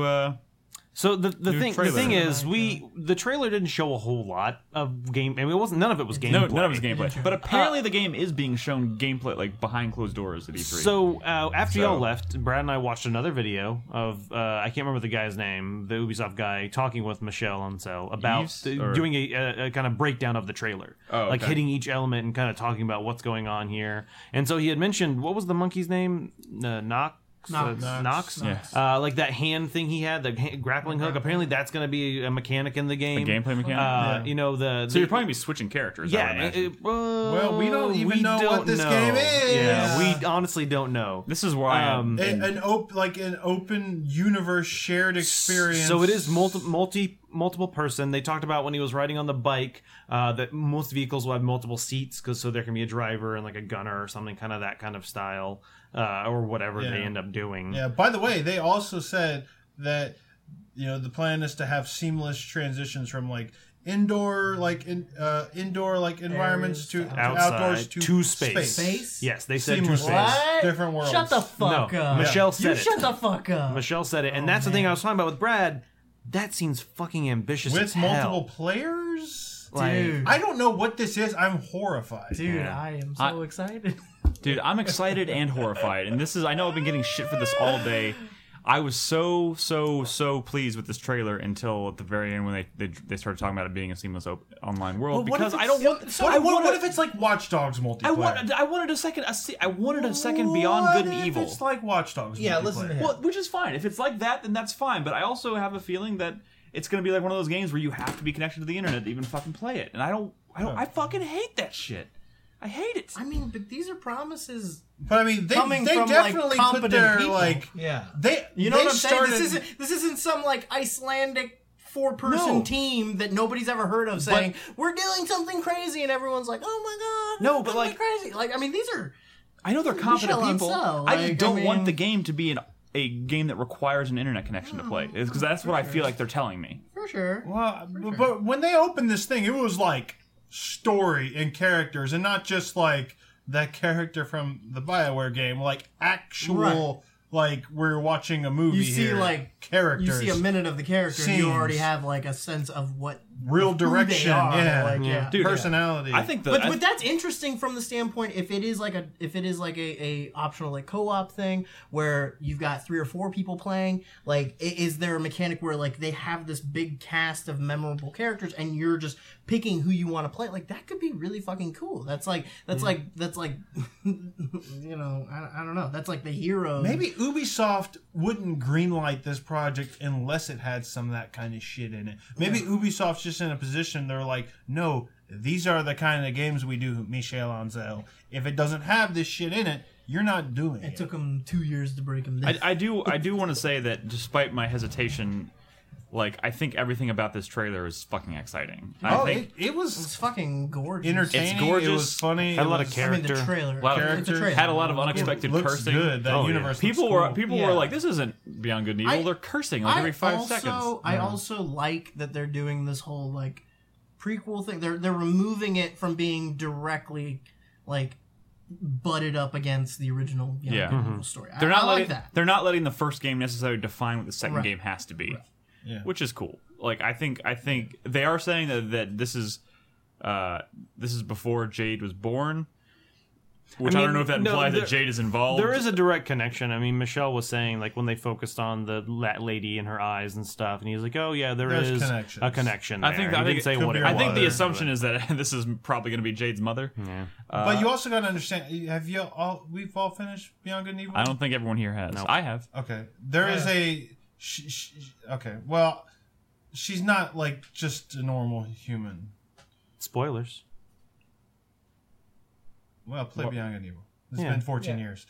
So the thing trailer. is, the trailer didn't show a whole lot of game. I mean, it wasn't. None of it was gameplay. No, none of his gameplay. But apparently, the game is being shown gameplay like behind closed doors at E3. So after So- y'all left, Brad and I watched another video of I can't remember the guy's name, the Ubisoft guy, talking with Michel Ancel about Yves, or- doing a kind of breakdown of the trailer, Oh, like okay. hitting each element and kind of talking about what's going on here. And so he had mentioned, what was the monkey's name? Nox. Nox. Yeah. Like that hand thing he had, the grappling hook. Apparently, that's going to be a mechanic in the game. gameplay mechanic. You know So you're probably be switching characters. I would yeah. imagine. Well, we don't even know what this game is. Yeah, we honestly don't know. This is why an open universe shared experience. So it is multiple person. They talked about when he was riding on the bike that most vehicles will have multiple seats so there can be a driver and like a gunner or something, kind of that kind of style, or whatever they end up doing. Yeah. By the way, they also said that the plan is to have seamless transitions from like indoor environments to Outside, outdoors to space. Space? Yes, they said Seamless. to space. What? Different worlds. Shut the fuck No, up. Michelle You said it. shut the fuck up. Michelle said it, and that's the thing I was talking about with Brad. That seems fucking ambitious as with hell. multiple players. Dude. I don't know what this is. I'm horrified. Dude, Yeah. I am so excited. dude, I'm excited and horrified. And I know I've been getting shit for this all day. I was so pleased with this trailer until at the very end when they started talking about it being a seamless online world, Well, what because if I don't want. What if it's like Watch Dogs multiplayer? I wanted a second Beyond Good and What if Evil. It's like Watch Dogs. Yeah, multiplayer? listen to him. Well, which is fine. If it's like that, then that's fine. But I also have a feeling that it's going to be like one of those games where you have to be connected to the internet to even fucking play it. And I fucking hate that shit. I hate it. I mean, but these are promises. But I mean, they Coming from, definitely like, put their competent like Yeah. they. You know they what I'm started, saying? This isn't some like Icelandic 4-person No. team that nobody's ever heard of saying we're doing something crazy and everyone's like, oh my god, No, but, something like- crazy. Like, I mean, these are I know they're competent Michel people. Ancel, I like, just don't I want mean- the game to be a game that requires an internet connection to play. Because that's what I feel like they're telling me. for sure. Well, but when they opened this thing, it was like story and characters, and not just like that character from the BioWare game, like actual. Like we're watching a movie. You see, here. like, characters. You see a minute of the character, and you Scenes. already have like a sense of what real who they direction. are. Yeah, Like, yeah. Dude, personality. I think But that's interesting from the standpoint if it is like a optional like co-op thing where you've got 3 or 4 people playing, like is there a mechanic where like they have this big cast of memorable characters and you're just picking who you want to play? Like that could be really fucking cool. That's like you know, I don't know. That's like the hero. Maybe Ubisoft wouldn't greenlight this project unless it had some of that kind of shit in it. Maybe Ubisoft's just in a position they're like, no, these are the kind of games we do, Michel Ancel. If it doesn't have this shit in it, you're not doing it. It took them 2 years to break them down. I do want to say that despite my hesitation Like, I think everything about this trailer is fucking exciting. Oh, I think it was It's fucking gorgeous. entertaining. It's gorgeous. It was funny. Had a it lot of was- I mean, the character. trailer. A lot of It's a characters. trailer. had a lot of unexpected looks cursing. good. That Oh, yeah. universe. People looks were cool. like, this isn't Beyond Good and Evil. They're cursing like every 5 seconds. I also like that they're doing this whole like prequel thing. They're removing it from being directly like butted up against the original Beyond Yeah. Good and Evil story. They're not I letting, like that. They're not letting the first game necessarily define what the second Right. game has to be, Yeah. which is cool. Like I think they are saying that this is before Jade was born, which I, mean, don't know if that no, implies there- that Jade is involved. There is a direct connection. I mean, Michelle was saying like when they focused on that lady in her eyes and stuff, and he was like, "Oh yeah, There's is connections. a connection." I there. think He didn't say could what be it a I think the was, assumption is that this is probably going to be Jade's mother. Yeah. But you also got to understand. Have we've all finished Beyond Good and Evil? I don't think everyone here has. No. I have. Okay, there is a. Okay, well, she's not like just a normal human. Spoilers. Well, play Beyond Good and Evil. It's Yeah. been 14 Yeah. years.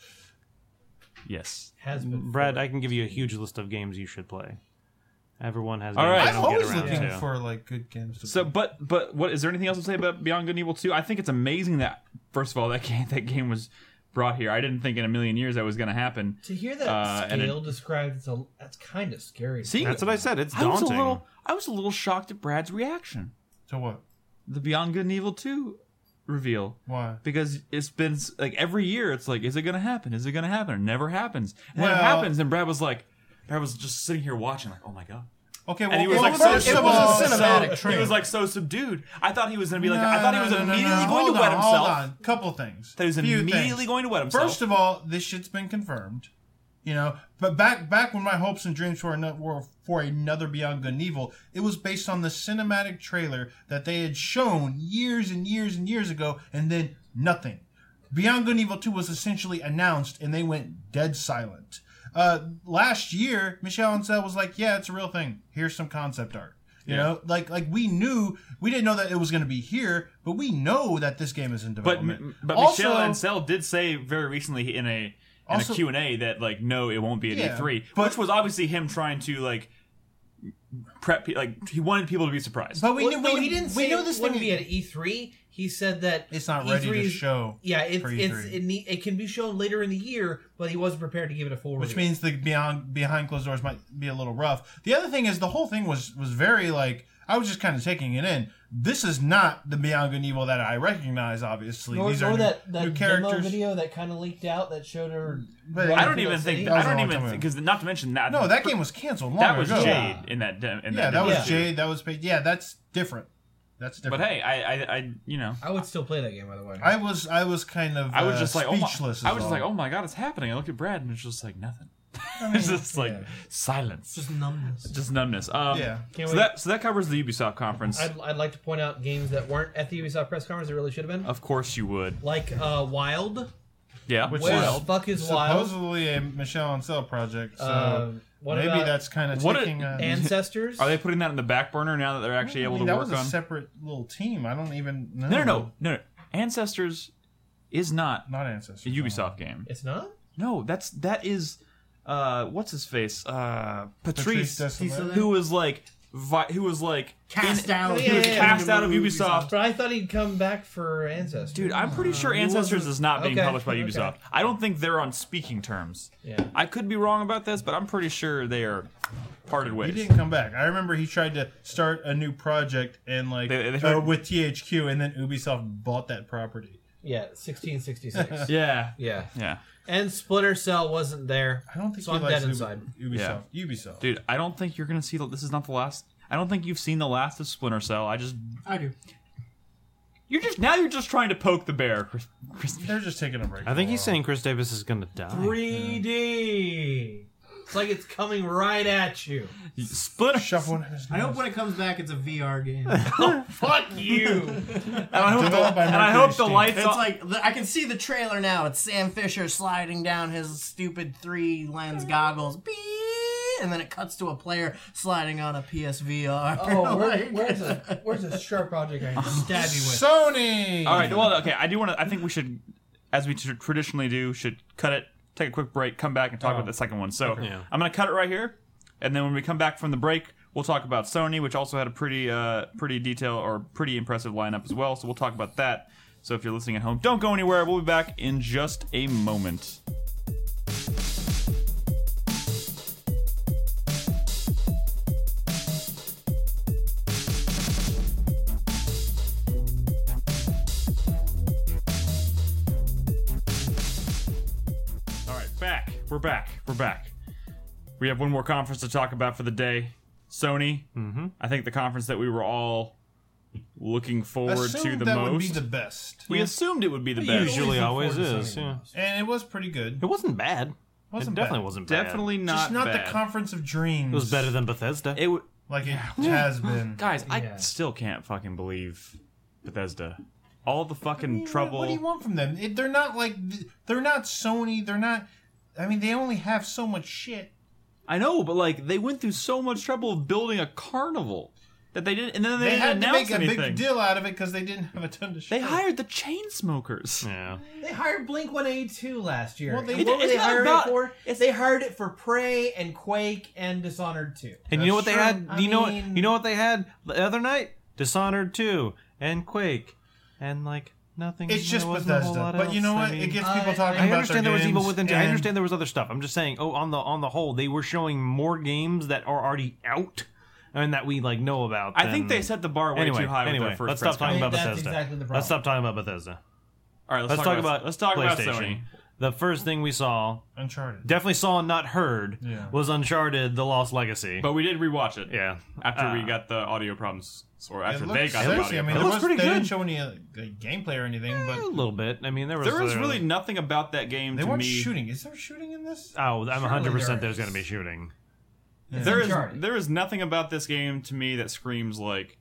Yes. Has been Brad, I can give you a huge list of games you should play. Everyone has. All games right. they I'm don't get always around looking to. for like good games. To So, play. but what is there anything else to say about Beyond Good and Evil 2? I think it's amazing that first of all that game was brought here. I didn't think in a million years that was going to happen. To hear that and scale described, that's kind of scary. See, That's what I said. It's I was daunting. I was a little shocked at Brad's reaction. To what? The Beyond Good and Evil 2 reveal. Why? Because it's been like every year it's like, is it gonna happen? Is it gonna happen? It never happens. And then it Well- happens and Brad was just sitting here watching like, oh my god. Okay, well, And he was like first so of all, cinematic he trailer. was like so subdued. I thought he was gonna be like No, I thought he was no, no, immediately no. going to Hold wet on, himself. Hold on, couple things. That he was Few immediately things. going to wet himself. First of all, this shit's been confirmed. You know, but back when my hopes and dreams were for another Beyond Good and Evil, it was based on the cinematic trailer that they had shown years and years and years ago, and then nothing. Beyond Good and Evil 2 was essentially announced, and they went dead silent. Last year, Michelle Ancel was like, "Yeah, it's a real thing. Here's some concept art." You know, like we didn't know that it was going to be here, but we know that this game is in but development. Michelle Ancel did say very recently in a Also- Q&A that like no, it won't be at Yeah, E3, but- which was obviously him trying to like prep like he wanted people to be surprised. But He didn't say know it this wouldn't thing- be at E3. He said that It's not ready to 's- show. Yeah, for E3. it can be shown later in the year, but he wasn't prepared to give it a full Which review. means the behind closed doors might be a little rough. The other thing is the whole thing was very like I was just kind of taking it in. This is not the Beyond Good and Evil that I recognize. Obviously, Nor these are that new demo characters. video that kind of leaked out that showed her. But running I don't through even the think city. That was I a don't long even time think because not to mention that No, that game was canceled long that was ago. Jade in that in Yeah, that that was demo. Jade. That was yeah. That's different. That's different. But hey, I you know I would still play that game, by the way. I was kind of I was just like speechless. I was just like oh my god, it's happening. I looked at Brad and it's just like nothing. It's just like silence, Just numbness. just numbness. Yeah. Can't So wait. that covers the Ubisoft conference. I'd like to point out games that weren't at the Ubisoft press conference that really should have been. Of course you would. Like Wild. Yeah. Which Where is the fuck is Wild? supposedly a Michelle Ancel project. So What maybe about that's kind of what taking. Ancestors? Are they putting that in the back burner now that they're actually able to that work was a on? separate little team. I don't even know. No. Ancestors is not Not Ancestors. a Ubisoft game. It's not? No, that is what's his face? Patrice, Desilets. who was like Cast out. Yeah, yeah, yeah. cast out of Ubisoft. But I thought he'd come back for Ancestors. Dude, I'm pretty sure Ancestors is not being Okay, published by okay. Ubisoft. I don't think they're on speaking terms. Yeah. I could be wrong about this, but I'm pretty sure they are parted He ways. didn't come back. I remember he tried to start a new project and like They tried- with THQ, and then Ubisoft bought that property. Yeah, 1666. Yeah. Yeah. Yeah. And Splinter Cell wasn't there. I don't think So he I'm likes dead inside. Ubisoft. Ubisoft. Dude, I don't think you're going to see this is not the last. I don't think you've seen the last of Splinter Cell. I do. You're just trying to poke the bear, Chris. They're just taking a break. I think he's saying Chris Davis is gonna die. 3D. It's like it's coming right at you. Splinter. shuffling his I hope when it comes back, it's a VR game. Fuck you. And I hope Developed by I hope the Mercury lights. It's on- like I can see the trailer now. It's Sam Fisher sliding down his stupid 3-lens goggles, beep, and then it cuts to a player sliding on a PSVR. Oh, where's a sharp object I can stab you with? Sony. All right. Well, okay. I do want to. I think we should, as we traditionally do, should cut it, take a quick break, come back, and talk about the second one. So Yeah. I'm gonna cut it right here, and then when we come back from the break, We'll talk about Sony, which also had a pretty detailed or pretty impressive lineup as well. So we'll talk about that. So if you're listening at home, don't go anywhere. We'll be back in just a moment. We're back. We have one more conference to talk about for the day. Sony. Mm-hmm. I think the conference that we were all looking forward to the that most. Would be the best. We assumed it would be the best. Usually always is. Yeah. And it was pretty good. It wasn't bad. Wasn't definitely bad. wasn't bad. Definitely not Just not bad. the Conference of Dreams. It was better than Bethesda. Like it has been. Guys, I still can't fucking believe Bethesda. All the fucking trouble. What do you want from them? They're not Sony. They're not. I mean, they only have so much shit. I know, but like they went through so much trouble of building a carnival that they didn't, and then They didn't had to announce make a anything. big deal out of it because they didn't have a ton to show. They hired the Chainsmokers. Yeah. They hired Blink-182 last year. Well, they- And what were it's they not hired about- it for? They hired it for Prey and Quake and Dishonored 2. And you know what they That's had? true. You know I mean- what? You know what they had the other night? Dishonored 2 and Quake, and like nothing. It's just there wasn't a whole Bethesda, lot but you know else. what? I mean, It gets people talking I about understand their there was games, evil within. I and- understand there was other stuff. I'm just saying. Oh, on the whole, they were showing more games that are already out and that we like know about. I think they set the bar way too high with their first let's press stop talking about That's Bethesda. exactly the problem. Let's stop talking about Bethesda. All right, Let's talk about PlayStation. Sony. The first thing we saw, Uncharted. definitely saw and not heard, Yeah. was Uncharted: The Lost Legacy. But we did rewatch it. Yeah, After we got the audio problems, or after It they looks got the sexy. audio I mean, problems. they pretty didn't good. show any gameplay or anything, but a little bit. I mean, there was really nothing about that game they to weren't me. shooting. Is there shooting in this? Oh, I'm 100% there there's going to is. be shooting. There is nothing about this game to me that screams like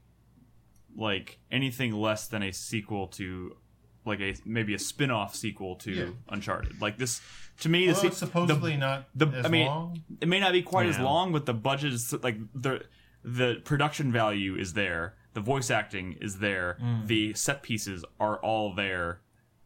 anything less than a sequel to maybe a spin-off sequel to Uncharted. Like this to me Well, it's supposedly not as long. It may not be quite as Yeah. long, but the budget is like the production value is there. The voice acting is there. The set pieces are all there.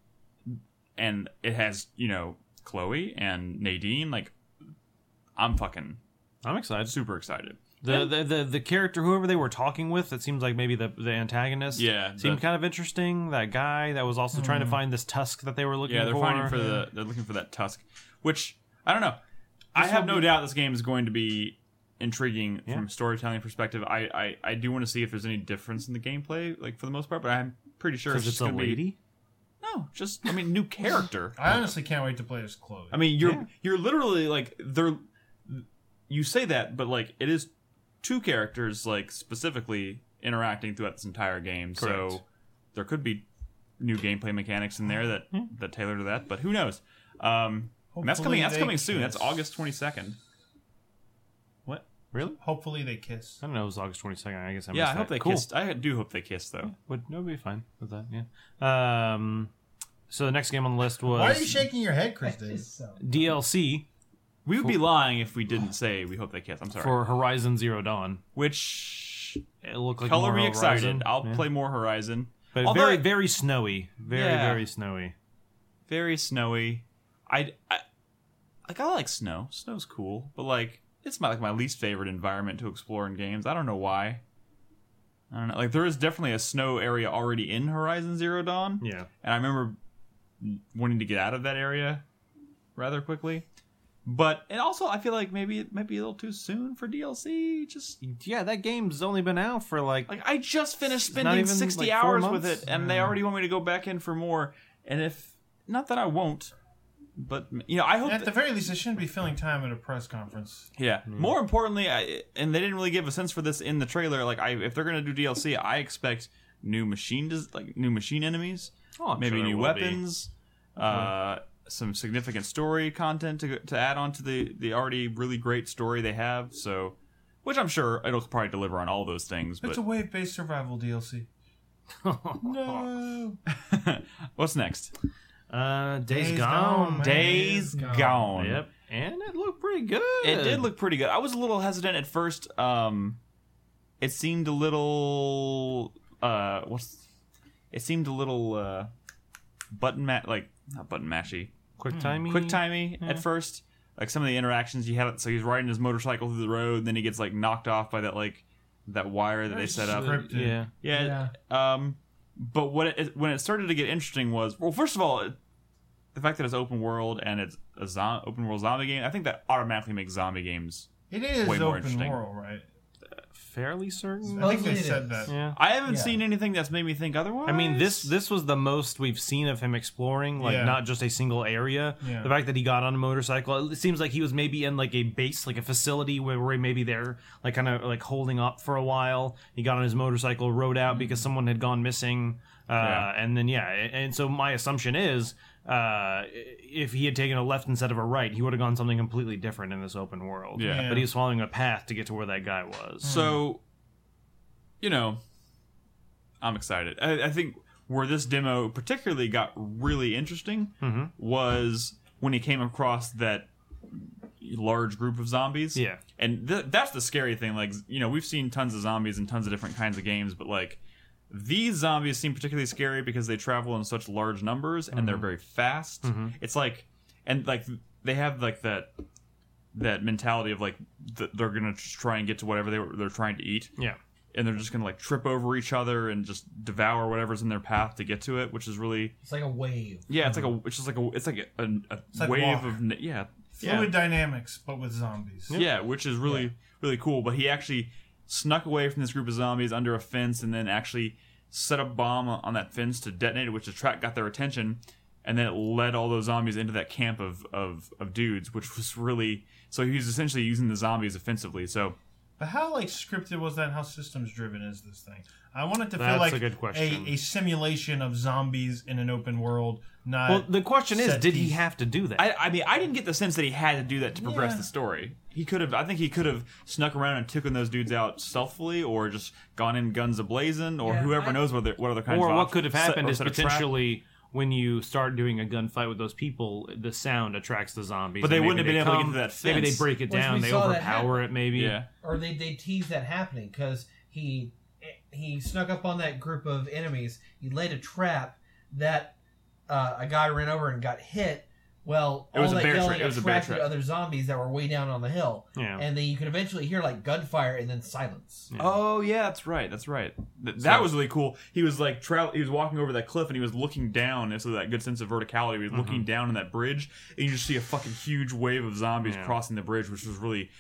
And it has, Chloe and Nadine. Like, I'm excited. super excited. The character, whoever they were talking with, it seems like maybe the antagonist. Yeah, seemed kind of interesting. That guy that was also trying to find this tusk that they were looking Yeah, they're for. they're looking for that tusk, which I don't know. I have no doubt this game is going to be intriguing from a storytelling perspective. I do want to see if there's any difference in the gameplay, like for the most part, but I'm pretty sure because it's it's just a going to be lady. no, just new character. I honestly can't wait to play as Chloe. I mean, you're literally like you say that, but like it is two characters like specifically interacting throughout this entire game. Correct. So there could be new gameplay mechanics in there that tailor to that, but who knows? And that's coming soon. That's August 22nd. What? Really? Hopefully they kiss. I don't know. It was August 22nd. I guess I Yeah, missed I hope that. they Cool. kissed. I do hope they kiss though. Would be fine with that. Yeah. So the next game on the list was Why are you shaking your head, Kristen? DLC We would be lying if we didn't say we hope they kiss. I'm sorry. for Horizon Zero Dawn. Which It looked like color more me Horizon. excited. I'll Yeah. play more Horizon. But Although very, very snowy. Very snowy. very snowy. I like snow. Snow's cool, but like it's my least favorite environment to explore in games. I don't know why. I don't know. Like there is definitely a snow area already in Horizon Zero Dawn. Yeah. And I remember wanting to get out of that area rather quickly. But and also I feel like maybe it might be a little too soon for DLC. Just Yeah, that game's only been out for like I just finished not spending even, 60 like, 4 hours with months? it, and they already want me to go back in for more. And if not that I won't, but I hope At the very least, they shouldn't be filling time at a press conference. Yeah. More importantly, and they didn't really give a sense for this in the trailer. Like, if they're gonna do DLC, I expect new machine enemies, Oh, I'm maybe sure there new will be. weapons, some significant story content to add on to the already really great story they have. So, which I'm sure it'll probably deliver on all those things. But It's a wave-based survival DLC. No. what's next? Days Days Gone. Gone, man. Days Gone. Yep. And it looked pretty good. It did look pretty good. I was a little hesitant at first. It seemed a little It seemed a little not button mashy, quick timey. quick timey at first. like some of the interactions he had. So he's riding his motorcycle through the road, and then he gets like knocked off by that wire that they set up. Scripted. Yeah. But when it started to get interesting was, well, first of all, the fact that it's open world and it's a open world zombie game. I think that automatically makes zombie games. It is way more open interesting. world, right? Fairly certain. I think they it said is. that. Yeah. I haven't seen anything that's made me think otherwise. I mean, this was the most we've seen of him exploring, like Yeah. not just a single area. Yeah. The fact that he got on a motorcycle, it seems like he was maybe in like a base, like a facility where he maybe they're like kind of like holding up for a while. He got on his motorcycle, rode out because someone had gone missing, and then and so my assumption is, if he had taken a left instead of a right, he would have gone something completely different in this open world. Yeah. But he was following a path to get to where that guy was. So, I'm excited. I think where this demo particularly got really interesting was when he came across that large group of zombies. Yeah. And that's the scary thing. Like, we've seen tons of zombies in tons of different kinds of games, but like these zombies seem particularly scary because they travel in such large numbers and they're very fast. It's like, and like they have like that mentality of like they're gonna try and get to whatever they're trying to eat. Yeah. And they're just gonna like trip over each other and just devour whatever's in their path to get to it, which is really It's like a wave. it's like a like wave water. of Fluid dynamics, but with zombies. which is really really cool. But he actually snuck away from this group of zombies under a fence and then actually set a bomb on that fence to detonate it, which got their attention, and then it led all those zombies into that camp of dudes, which was really so he was essentially using the zombies offensively. So. But how scripted was that? How systems driven is this thing? I want it to feel That's like a good question. a simulation of zombies in an open world. Not Well, the question is, set did he piece. have to do that? I mean, I didn't get the sense that he had to do that to progress Yeah. the story. He could have. I think he could have snuck around and taken those dudes out stealthily, or just gone in guns a-blazing, or whoever knows what other kinds. Or of what could have happened or is set a trap. potentially when you start doing a gunfight with those people, the sound attracts the zombies. But they and wouldn't maybe have been they able to get to that Maybe they fence. break it Which down. we They saw that overpower it. Maybe. Yeah. Or they tease that happening because he snuck up on that group of enemies. He laid a trap that a guy ran over and got hit. Well, It was all a that bear yelling trap. It was a bear attracted trap. other zombies that were way down on the hill. Yeah. And then you could eventually hear like gunfire and then silence. Oh yeah, that's right. That's right. That was really cool. He was like he was walking over that cliff and he was looking down, and so that good sense of verticality. He was looking down on that bridge, and you just see a fucking huge wave of zombies crossing the bridge, which was really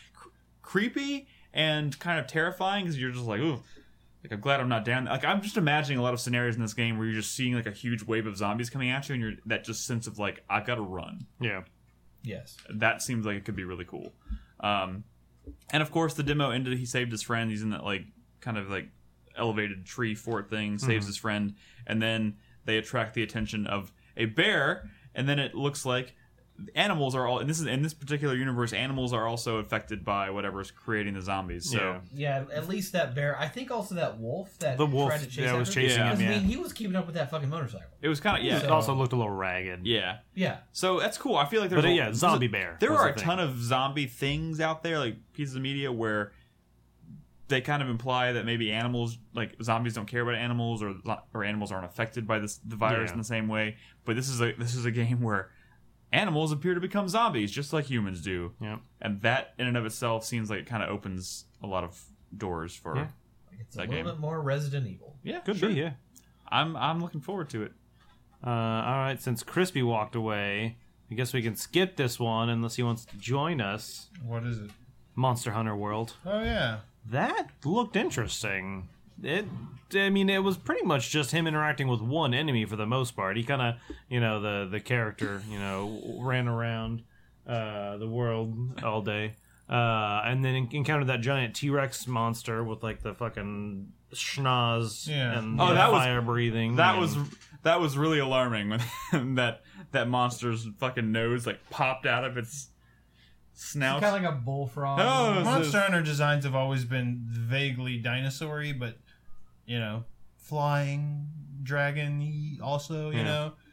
creepy and kind of terrifying because you're just like, ooh. Like, I'm glad I'm not down. Like, I'm just imagining a lot of scenarios in this game where you're just seeing like a huge wave of zombies coming at you, and you're that just sense of like, I've got to run. Yeah. Yes. That seems like it could be really cool. And of course, the demo ended. He saved his friend. He's in that like kind of like elevated tree fort thing. Saves his friend, and then they attract the attention of a bear. And then it looks like animals are all. And this is in this particular universe. Animals are also affected by whatever's creating the zombies. So Yeah, at least that bear. I think also that wolf that The wolf, tried to chase yeah, was after. chasing Yeah. him. Because, Yeah. I mean, he was keeping up with that fucking motorcycle. it was kind of It So- also looked a little ragged. yeah. Yeah. So that's cool. I feel like there's But zombie bear. There was are the a thing. ton of zombie things out there, like pieces of media where they kind of imply that maybe animals, like zombies, don't care about animals, or animals aren't affected by the virus Yeah. in the same way. But this is a game where animals appear to become zombies just like humans do, Yeah. and that in and of itself seems like it kind of opens a lot of doors for. Yeah. It's a That little game. bit more Resident Evil. Yeah, Could sure. be, yeah. I'm looking forward to it. All right, since Crispy walked away, I guess we can skip this one unless he wants to join us. What is it? Monster Hunter World. Oh yeah. That looked interesting. It was pretty much just him interacting with one enemy for the most part. He kind of, the character, ran around the world all day. And then encountered that giant T-Rex monster with like the fucking schnoz Yeah. and Oh, that was- fire breathing. That and- was really alarming when that monster's fucking nose like popped out of its snout. Kind of like a bullfrog. Oh, Monster Hunter designs have always been vaguely dinosaur-y, but flying dragon-y also. You know,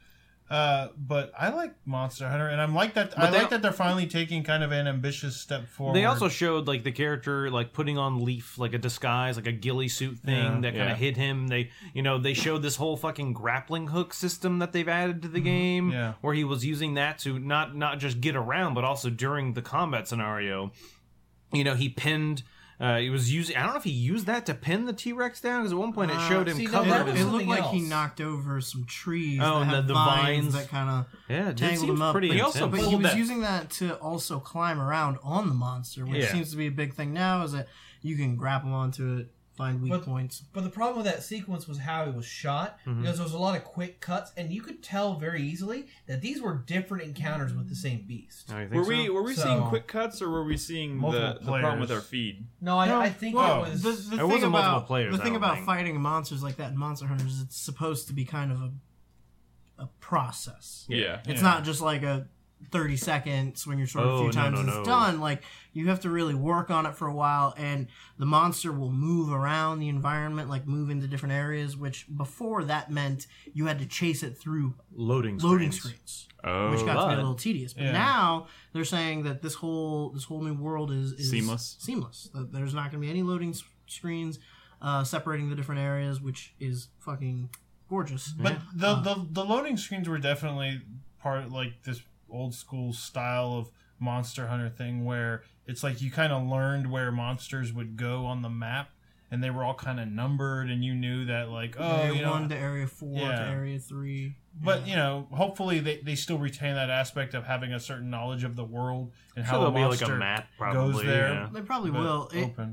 But I like Monster Hunter, and I'm like that. I like that they're finally taking kind of an ambitious step forward. They also showed like the character like putting on Leaf like a disguise, like a ghillie suit thing that kind of hid him. They showed this whole fucking grappling hook system that they've added to the game, where he was using that to not just get around, but also during the combat scenario. He pinned. He was using. I don't know if he used that to pin the T-Rex down, because at one point it showed him covered. It looked like he knocked over some trees. Oh, that and the vines that kind of tangled him up. Pretty intense. But he was using that to also climb around on the monster, which seems to be a big thing now. Is that you can grapple onto it, find weak points. But the problem with that sequence was how it was shot, because there was a lot of quick cuts, and you could tell very easily that these were different encounters with the same beast. Were we seeing quick cuts, or were we seeing the problem with our feed? No, I think it was. The thing multiple about players. The thing about fighting monsters like that in Monster Hunter is it's supposed to be kind of a process. Yeah, it's not just like a 30 seconds when you're a few times and it's done. Like, you have to really work on it for a while, and the monster will move around the environment, like move into different areas, which before that meant you had to chase it through loading screens. Which got to be a little tedious. But now they're saying that this whole new world is seamless. That there's not going to be any loading screens separating the different areas, which is fucking gorgeous. But the loading screens were definitely part of, like, this old school style of Monster Hunter thing, where it's like you kind of learned where monsters would go on the map, and they were all kind of numbered, and you knew that, like, Area 1 to Area 4 to Area 3. But hopefully they still retain that aspect of having a certain knowledge of the world and how there'll a monster be like a map probably, goes there. Yeah. They probably will.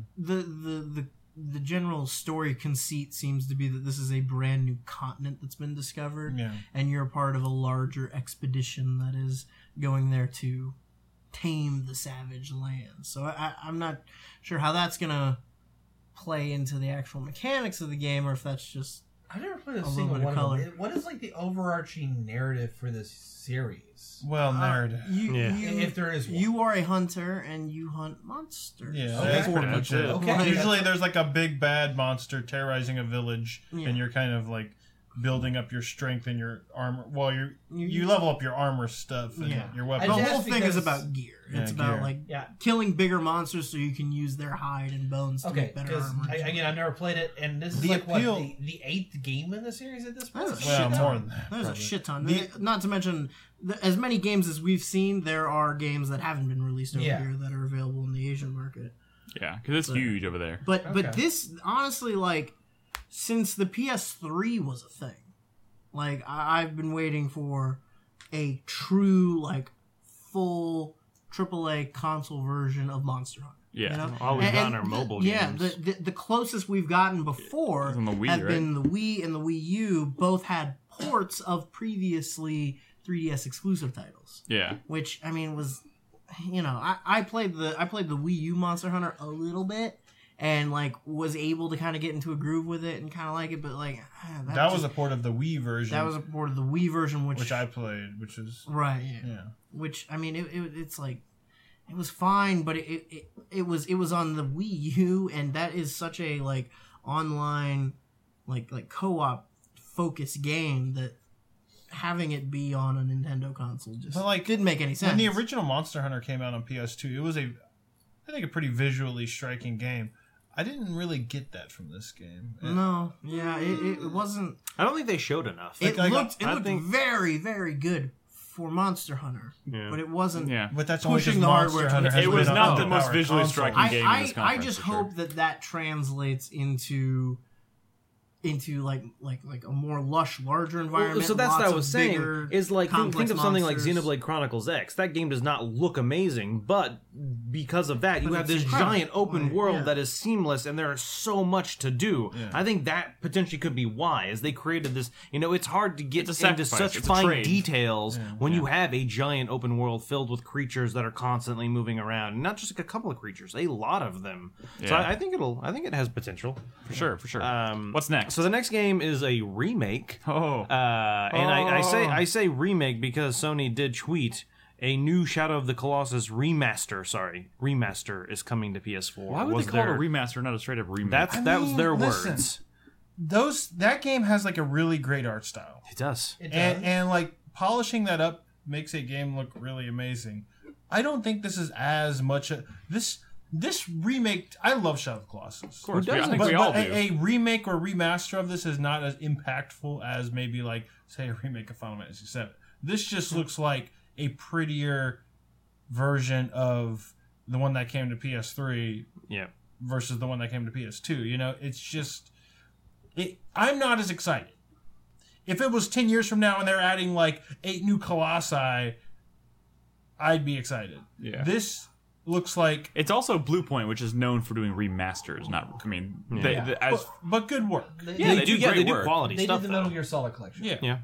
The general story conceit seems to be that this is a brand new continent that's been discovered, and you're part of a larger expedition that is going there to tame the savage land. So I'm not sure how that's going to play into the actual mechanics of the game, or if that's just I've never played a single one of them. What is like the overarching narrative for this series? Well, narrative. If there is one. You are a hunter and you hunt monsters. Yeah, that's pretty much it. Okay. Usually there's like a big bad monster terrorizing a village, and you're kind of like building up your strength and your armor. Well, you level up your armor stuff and your weapons. The whole thing is about gear. It's about killing bigger monsters so you can use their hide and bones to make better armor. Again, I've never played it, and this is the 8th game in the series at this point. More than that. There's a shit ton. Not to mention, as many games as we've seen, there are games that haven't been released over here that are available in the Asian market. Yeah, because it's huge over there. But this, honestly, like, since the PS3 was a thing, like, I've been waiting for a true, like, full AAA console version of Monster Hunter. Yeah, all we've gotten are mobile games. Yeah, the closest we've gotten before on the Wii, have been the Wii and the Wii U. Both had ports of previously 3DS exclusive titles. Yeah, which, I mean, was, I played the Wii U Monster Hunter a little bit, and like was able to kind of get into a groove with it and kind of like it, but like that was a port of the Wii version. That was a port of the Wii version, which I played, which is right. Yeah. Which, I mean, it's like, it was fine, but it was on the Wii U, and that is such a like online like co-op focused game that having it be on a Nintendo console just didn't make any sense. When the original Monster Hunter came out on PS2, it was I think a pretty visually striking game. I didn't really get that from this game. It wasn't. I don't think they showed enough. It looked very, very good for Monster Hunter, but it wasn't. Yeah, but that's pushing the hardware. It was not the most visually striking game in this conference. I just hope that translates into like a more lush, larger environment. Well, so that's what I was saying. Bigger, is like think of something like monsters. Xenoblade Chronicles X. That game does not look amazing, but because of that, you have this giant open world that is seamless, and there is so much to do. Yeah. I think that potentially could be why, as they created this. It's hard to get into such fine details when you have a giant open world filled with creatures that are constantly moving around, and not just like a couple of creatures, a lot of them. Yeah. So I think it has potential for sure. What's next? So the next game is a remake. I say remake because Sony did tweet a new Shadow of the Colossus remaster is coming to PS4. Why would they call it a remaster, not a straight up remake? That was their words. That game has like a really great art style. It does. And like polishing that up makes a game look really amazing. I don't think this is as much this remake. I love Shadow of the Colossus. Of course, I think but, we all do. A remake or remaster of this is not as impactful as maybe like say a remake of Final Fantasy VII. This just looks like a prettier version of the one that came to PS3 versus the one that came to PS2. You know, it's just I'm not as excited. If it was 10 years from now and they're adding like 8 new Colossi, I'd be excited. Yeah. This looks like It's also Bluepoint, which is known for doing remasters. Not, I mean, but good work. they do great work. quality They stuff. did the Metal Gear Solid collection. Yeah.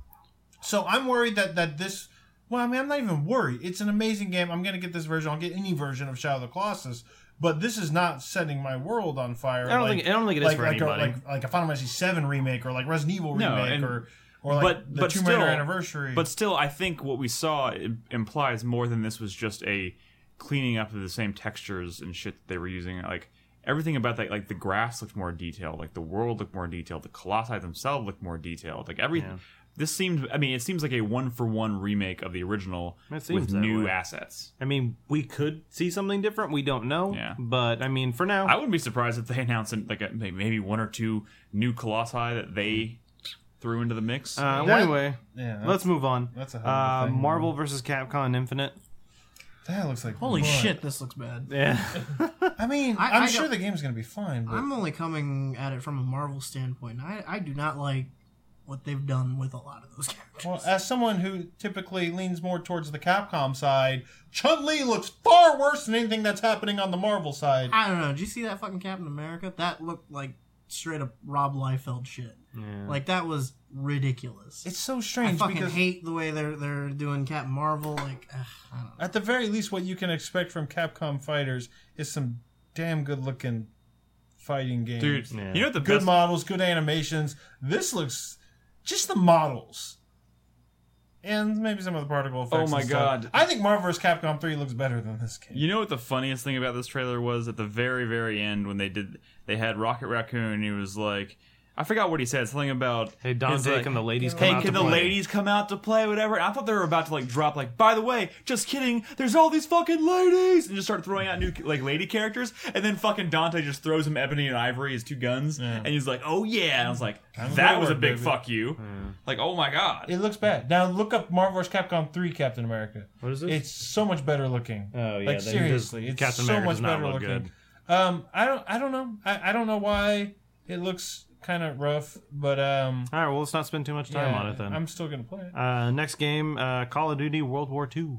So I'm worried that this. Well, I mean, I'm not even worried. It's an amazing game. I'm gonna get this version. I'll get any version of Shadow of the Colossus. But this is not setting my world on fire. I don't think it is for anybody. Like a Final Fantasy VII remake or like Resident Evil No, remake and- or like the Tomb Raider anniversary. But still, I think what we saw implies more than this was just a cleaning up of the same textures and shit that they were using. Like everything about that, like the grass looked more detailed, like the world looked more detailed, the Colossi themselves looked more detailed. Like everything. Yeah. This seemed. I mean, it seems like a 1-for-1 remake of the original with new assets. I mean, we could see something different. We don't know. Yeah. But I mean, for now, I wouldn't be surprised if they announced maybe 1 or 2 new Colossi that they threw into the mix. Anyway, let's move on. That's a hell of a thing, Marvel vs. Capcom Infinite. That looks like Holy fun. shit, this looks bad. Yeah. I mean, I'm sure the game's gonna be fine. But I'm only coming at it from a Marvel standpoint. I do not like what they've done with a lot of those characters. Well, as someone who typically leans more towards the Capcom side, Chun-Li looks far worse than anything that's happening on the Marvel side. I don't know. Did you see that fucking Captain America? That looked like straight up Rob Liefeld shit. Yeah. Like that was ridiculous. It's so I strange fucking because hate the way they're doing Captain Marvel. Like, I don't know. at the very least, what you can expect from Capcom fighters is some damn good-looking fighting games. Dude, Yeah. you know what the Good best models, good animations. This looks just the models. And maybe some of the particle effects. Oh my and stuff. God. I think Marvel vs. Capcom 3 looks better than this game. You know what the funniest thing about this trailer was? At the very, very end, when they had Rocket Raccoon, and he was like, I forgot what he said. Something about, Hey, Dante, like, can the ladies come hey, out can to the play? ladies come out to play? Whatever. And I thought they were about to like drop like, by the way, just kidding. There's all these fucking ladies, and just start throwing out new like lady characters. And then fucking Dante just throws him Ebony and Ivory, his 2 guns, and he's like, oh yeah. And I was like, that was a big fuck you. Like, oh my god. It looks bad. Now look up Marvel vs. Capcom 3 Captain America. What is this? It's so much better looking. Oh, yeah, like then seriously, it's Captain so America much does not better look looking. good. I don't know. I don't know why it looks kind of rough, but All right, well, let's not spend too much time on it then. I'm still gonna play it. Next game, Call of Duty World War II.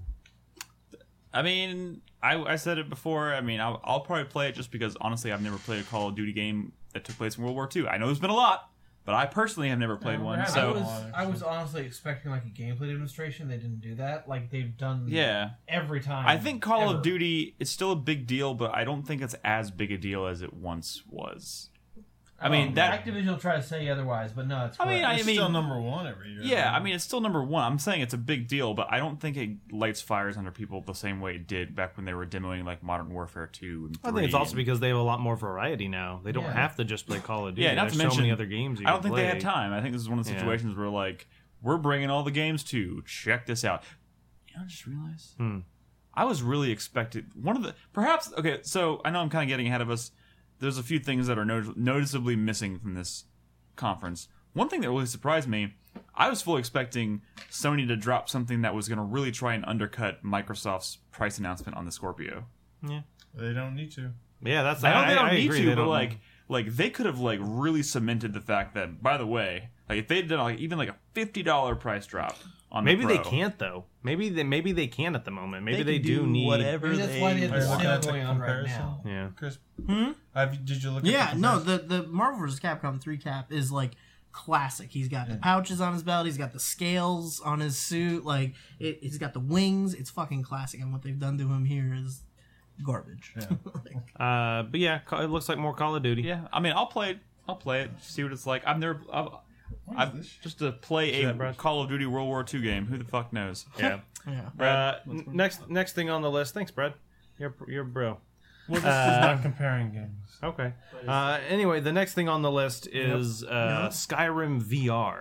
I mean, I said it before. I mean, I'll probably play it just because honestly, I've never played a Call of Duty game that took place in World War II. I know there's been a lot, but I personally have never played one. So I was honestly expecting like a gameplay demonstration. They didn't do that. Like they've done yeah. every time. I think Call ever. of Duty is still a big deal, but I don't think it's as big a deal as it once was. I mean, that Activision will try to say otherwise, but no, it's. I mean, correct. It's still number 1 every year. yeah, I mean, it's still number 1. I'm saying it's a big deal, but I don't think it lights fires under people the same way it did back when they were demoing like Modern Warfare 2 and 3. I think it's also because they have a lot more variety now. They don't Yeah. have to just play Call of Duty. Yeah, not There's to mention so many other games you I don't can think play. they had time. I think this is one of the situations where like we're bringing all the games too. Check this out. You know, I just realized I was really expecting one of the perhaps okay. So I know I'm kind of getting ahead of us. There's a few things that are noticeably missing from this conference. One thing that really surprised me, I was fully expecting Sony to drop something that was going to really try and undercut Microsoft's price announcement on the Scorpio. Yeah, They don't need to. yeah, that's. I don't I need agree. to, They but don't- like they could have like really cemented the fact that, by the way, like if they'd done like even like a $50 price drop on maybe the they Pro, can't though. Maybe they can at the moment. Maybe they can do need whatever Maybe that's they why they have Are you the looking sale at the going on right comparison? now. Yeah. Chris, did you look? Yeah, at the no, comparison? the Marvel vs. Capcom 3 cap is like classic. He's got the pouches on his belt. He's got the scales on his suit. Like he's got the wings. It's fucking classic. And what they've done to him here is garbage. Yeah. But yeah, it looks like more Call of Duty. Yeah, I mean, I'll play it, see what it's like. I've just to play that, a Bryce? Call of Duty World War II game. Who the fuck knows? Yeah. Yeah. Next thing on the list. Thanks, Brad. You're bro. Well, this is not comparing games. Okay. Anyway, the next thing on the list is Skyrim VR.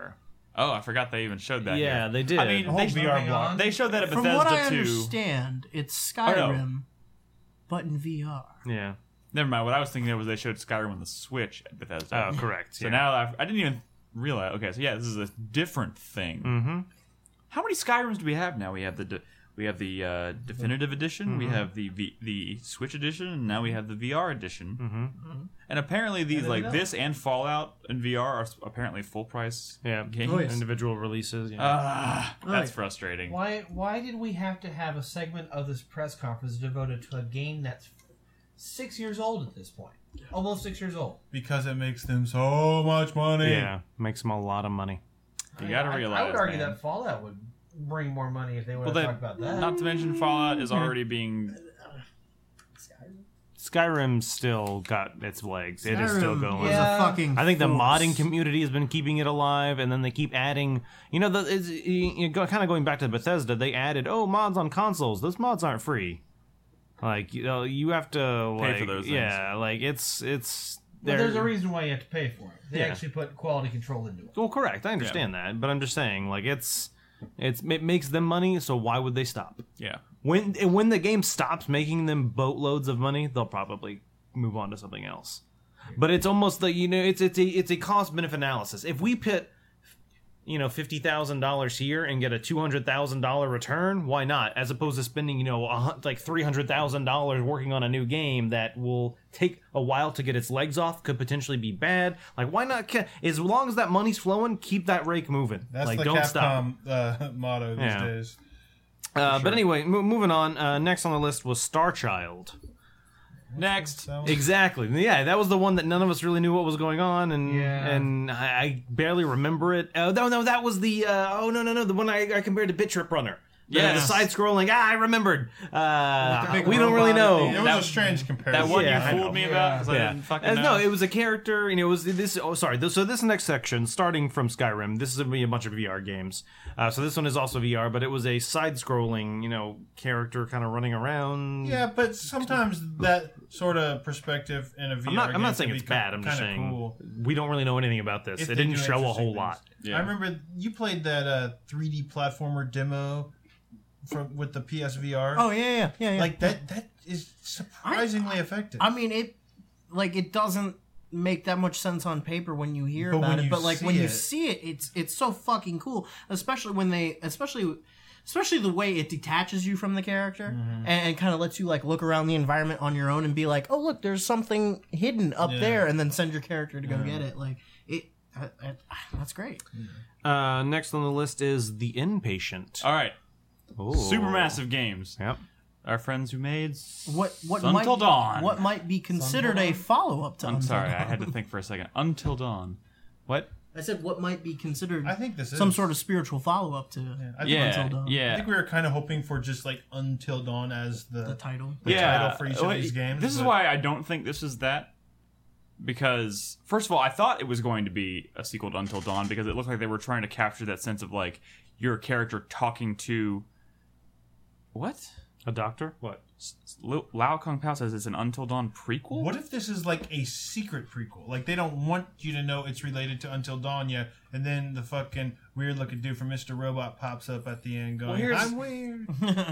Oh, I forgot they even showed that. Yeah, here. they did. I mean, whole VR block. they showed that at From Bethesda what I too. understand, it's Skyrim, but in VR. Yeah. Never mind. What I was thinking of was they showed Skyrim on the Switch at Bethesda. Oh, correct. So now I didn't even realize. Okay, so yeah, this is a different thing. Mm-hmm. How many Skyrims do we have now? We have the definitive edition. We have the Switch edition, and now we have the VR edition. Mm-hmm. And apparently, these like this and Fallout in VR are apparently full price. Yeah. games. Oh, yes. Individual releases. Yeah. That's frustrating. Why did we have to have a segment of this press conference devoted to a game that's 6 years old at this point? Almost 6 years old. Because it makes them so much money. Yeah. Makes them a lot of money. You gotta realize. I would argue man. that Fallout would bring more money if they would Well, have talked about that. Not to mention Fallout is already being. Skyrim still got its legs. It is still Skyrim going. was Yeah. a fucking I think the force. modding community has been keeping it alive, and then they keep adding. You know, kind of going back to Bethesda, they added mods on consoles. Those mods aren't free. Like you have to Pay for those things. Yeah, like it's. But there's a reason why you have to pay for it. They Yeah. actually put quality control into it. Well, correct. I understand that, but I'm just saying, like it makes them money. So why would they stop? Yeah. When the game stops making them boatloads of money, they'll probably move on to something else. But it's almost like it's a cost benefit analysis. If we put $50,000 here and get a $200,000 return, why not? As opposed to spending like $300,000 working on a new game that will take a while to get its legs off, could potentially be bad. Like why not? As long as that money's flowing, keep that rake moving. That's like the don't stop. Capcom motto these Yeah. days. But anyway, moving on. Next on the list was Star Child. Next. Exactly. Yeah, that was the one that none of us really knew what was going on, and Yeah. and I barely remember it. No, that was the the one I compared to Bit Trip Runner. Yes. The side scrolling. I remembered. big We don't really robot know. at the It was a strange comparison. That one Yeah, I you fooled me about because I Yeah. didn't fucking know. No, it was a character. It was this. Oh, sorry. So this next section, starting from Skyrim, this is gonna be a bunch of VR games. So this one is also VR, but it was a side-scrolling, character kind of running around. Yeah, but sometimes that sort of perspective in a VR I'm not game saying can it's be bad. I'm just kinda saying cool. we don't really know anything about this. If It they didn't do show a interesting whole things. lot. Yeah. I remember you played that 3D platformer demo with the PSVR. Oh yeah. Like that is surprisingly effective. I mean, it doesn't make that much sense on paper when you hear But about when it, you but like see when you it- see it, it's so fucking cool. Especially when especially the way it detaches you from the character and kind of lets you like look around the environment on your own and be like, oh look, there's something hidden up there, and then send your character to go get it. Like that's great. Next on the list is The Inpatient. All right. Oh. Supermassive games. Yep. Our friends who made What Until Dawn. What might be considered a follow up to? I'm Until sorry, Dawn. I had to think for a second. Until Dawn. What? I said what might be considered. I think this is some sort of spiritual follow up to I think, Yeah. Until Dawn. I Yeah. think we were kind of hoping for just like Until Dawn as the title. title for each of these games. This is but- why I don't think this is that. Because, first of all, I thought it was going to be a sequel to Until Dawn because it looked like they were trying to capture that sense of, like, your character talking to... What? A doctor? What? Lau Kung Pao says it's an Until Dawn prequel? What if this is like a secret prequel? Like they don't want you to know it's related to Until Dawn yet, and then the fucking weird looking dude from Mr. Robot pops up at the end going, here's- I'm weird.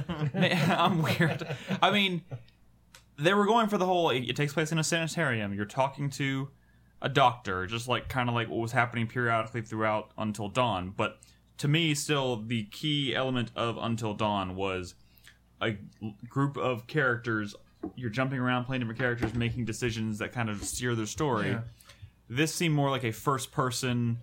I'm weird. I mean, they were going for the whole, it takes place in a sanitarium. You're talking to a doctor, just like kind of like what was happening periodically throughout Until Dawn. But to me, still, the key element of Until Dawn was a group of characters. You're jumping around, playing different characters, making decisions that kind of steer their story. Yeah. This seemed more like a first-person,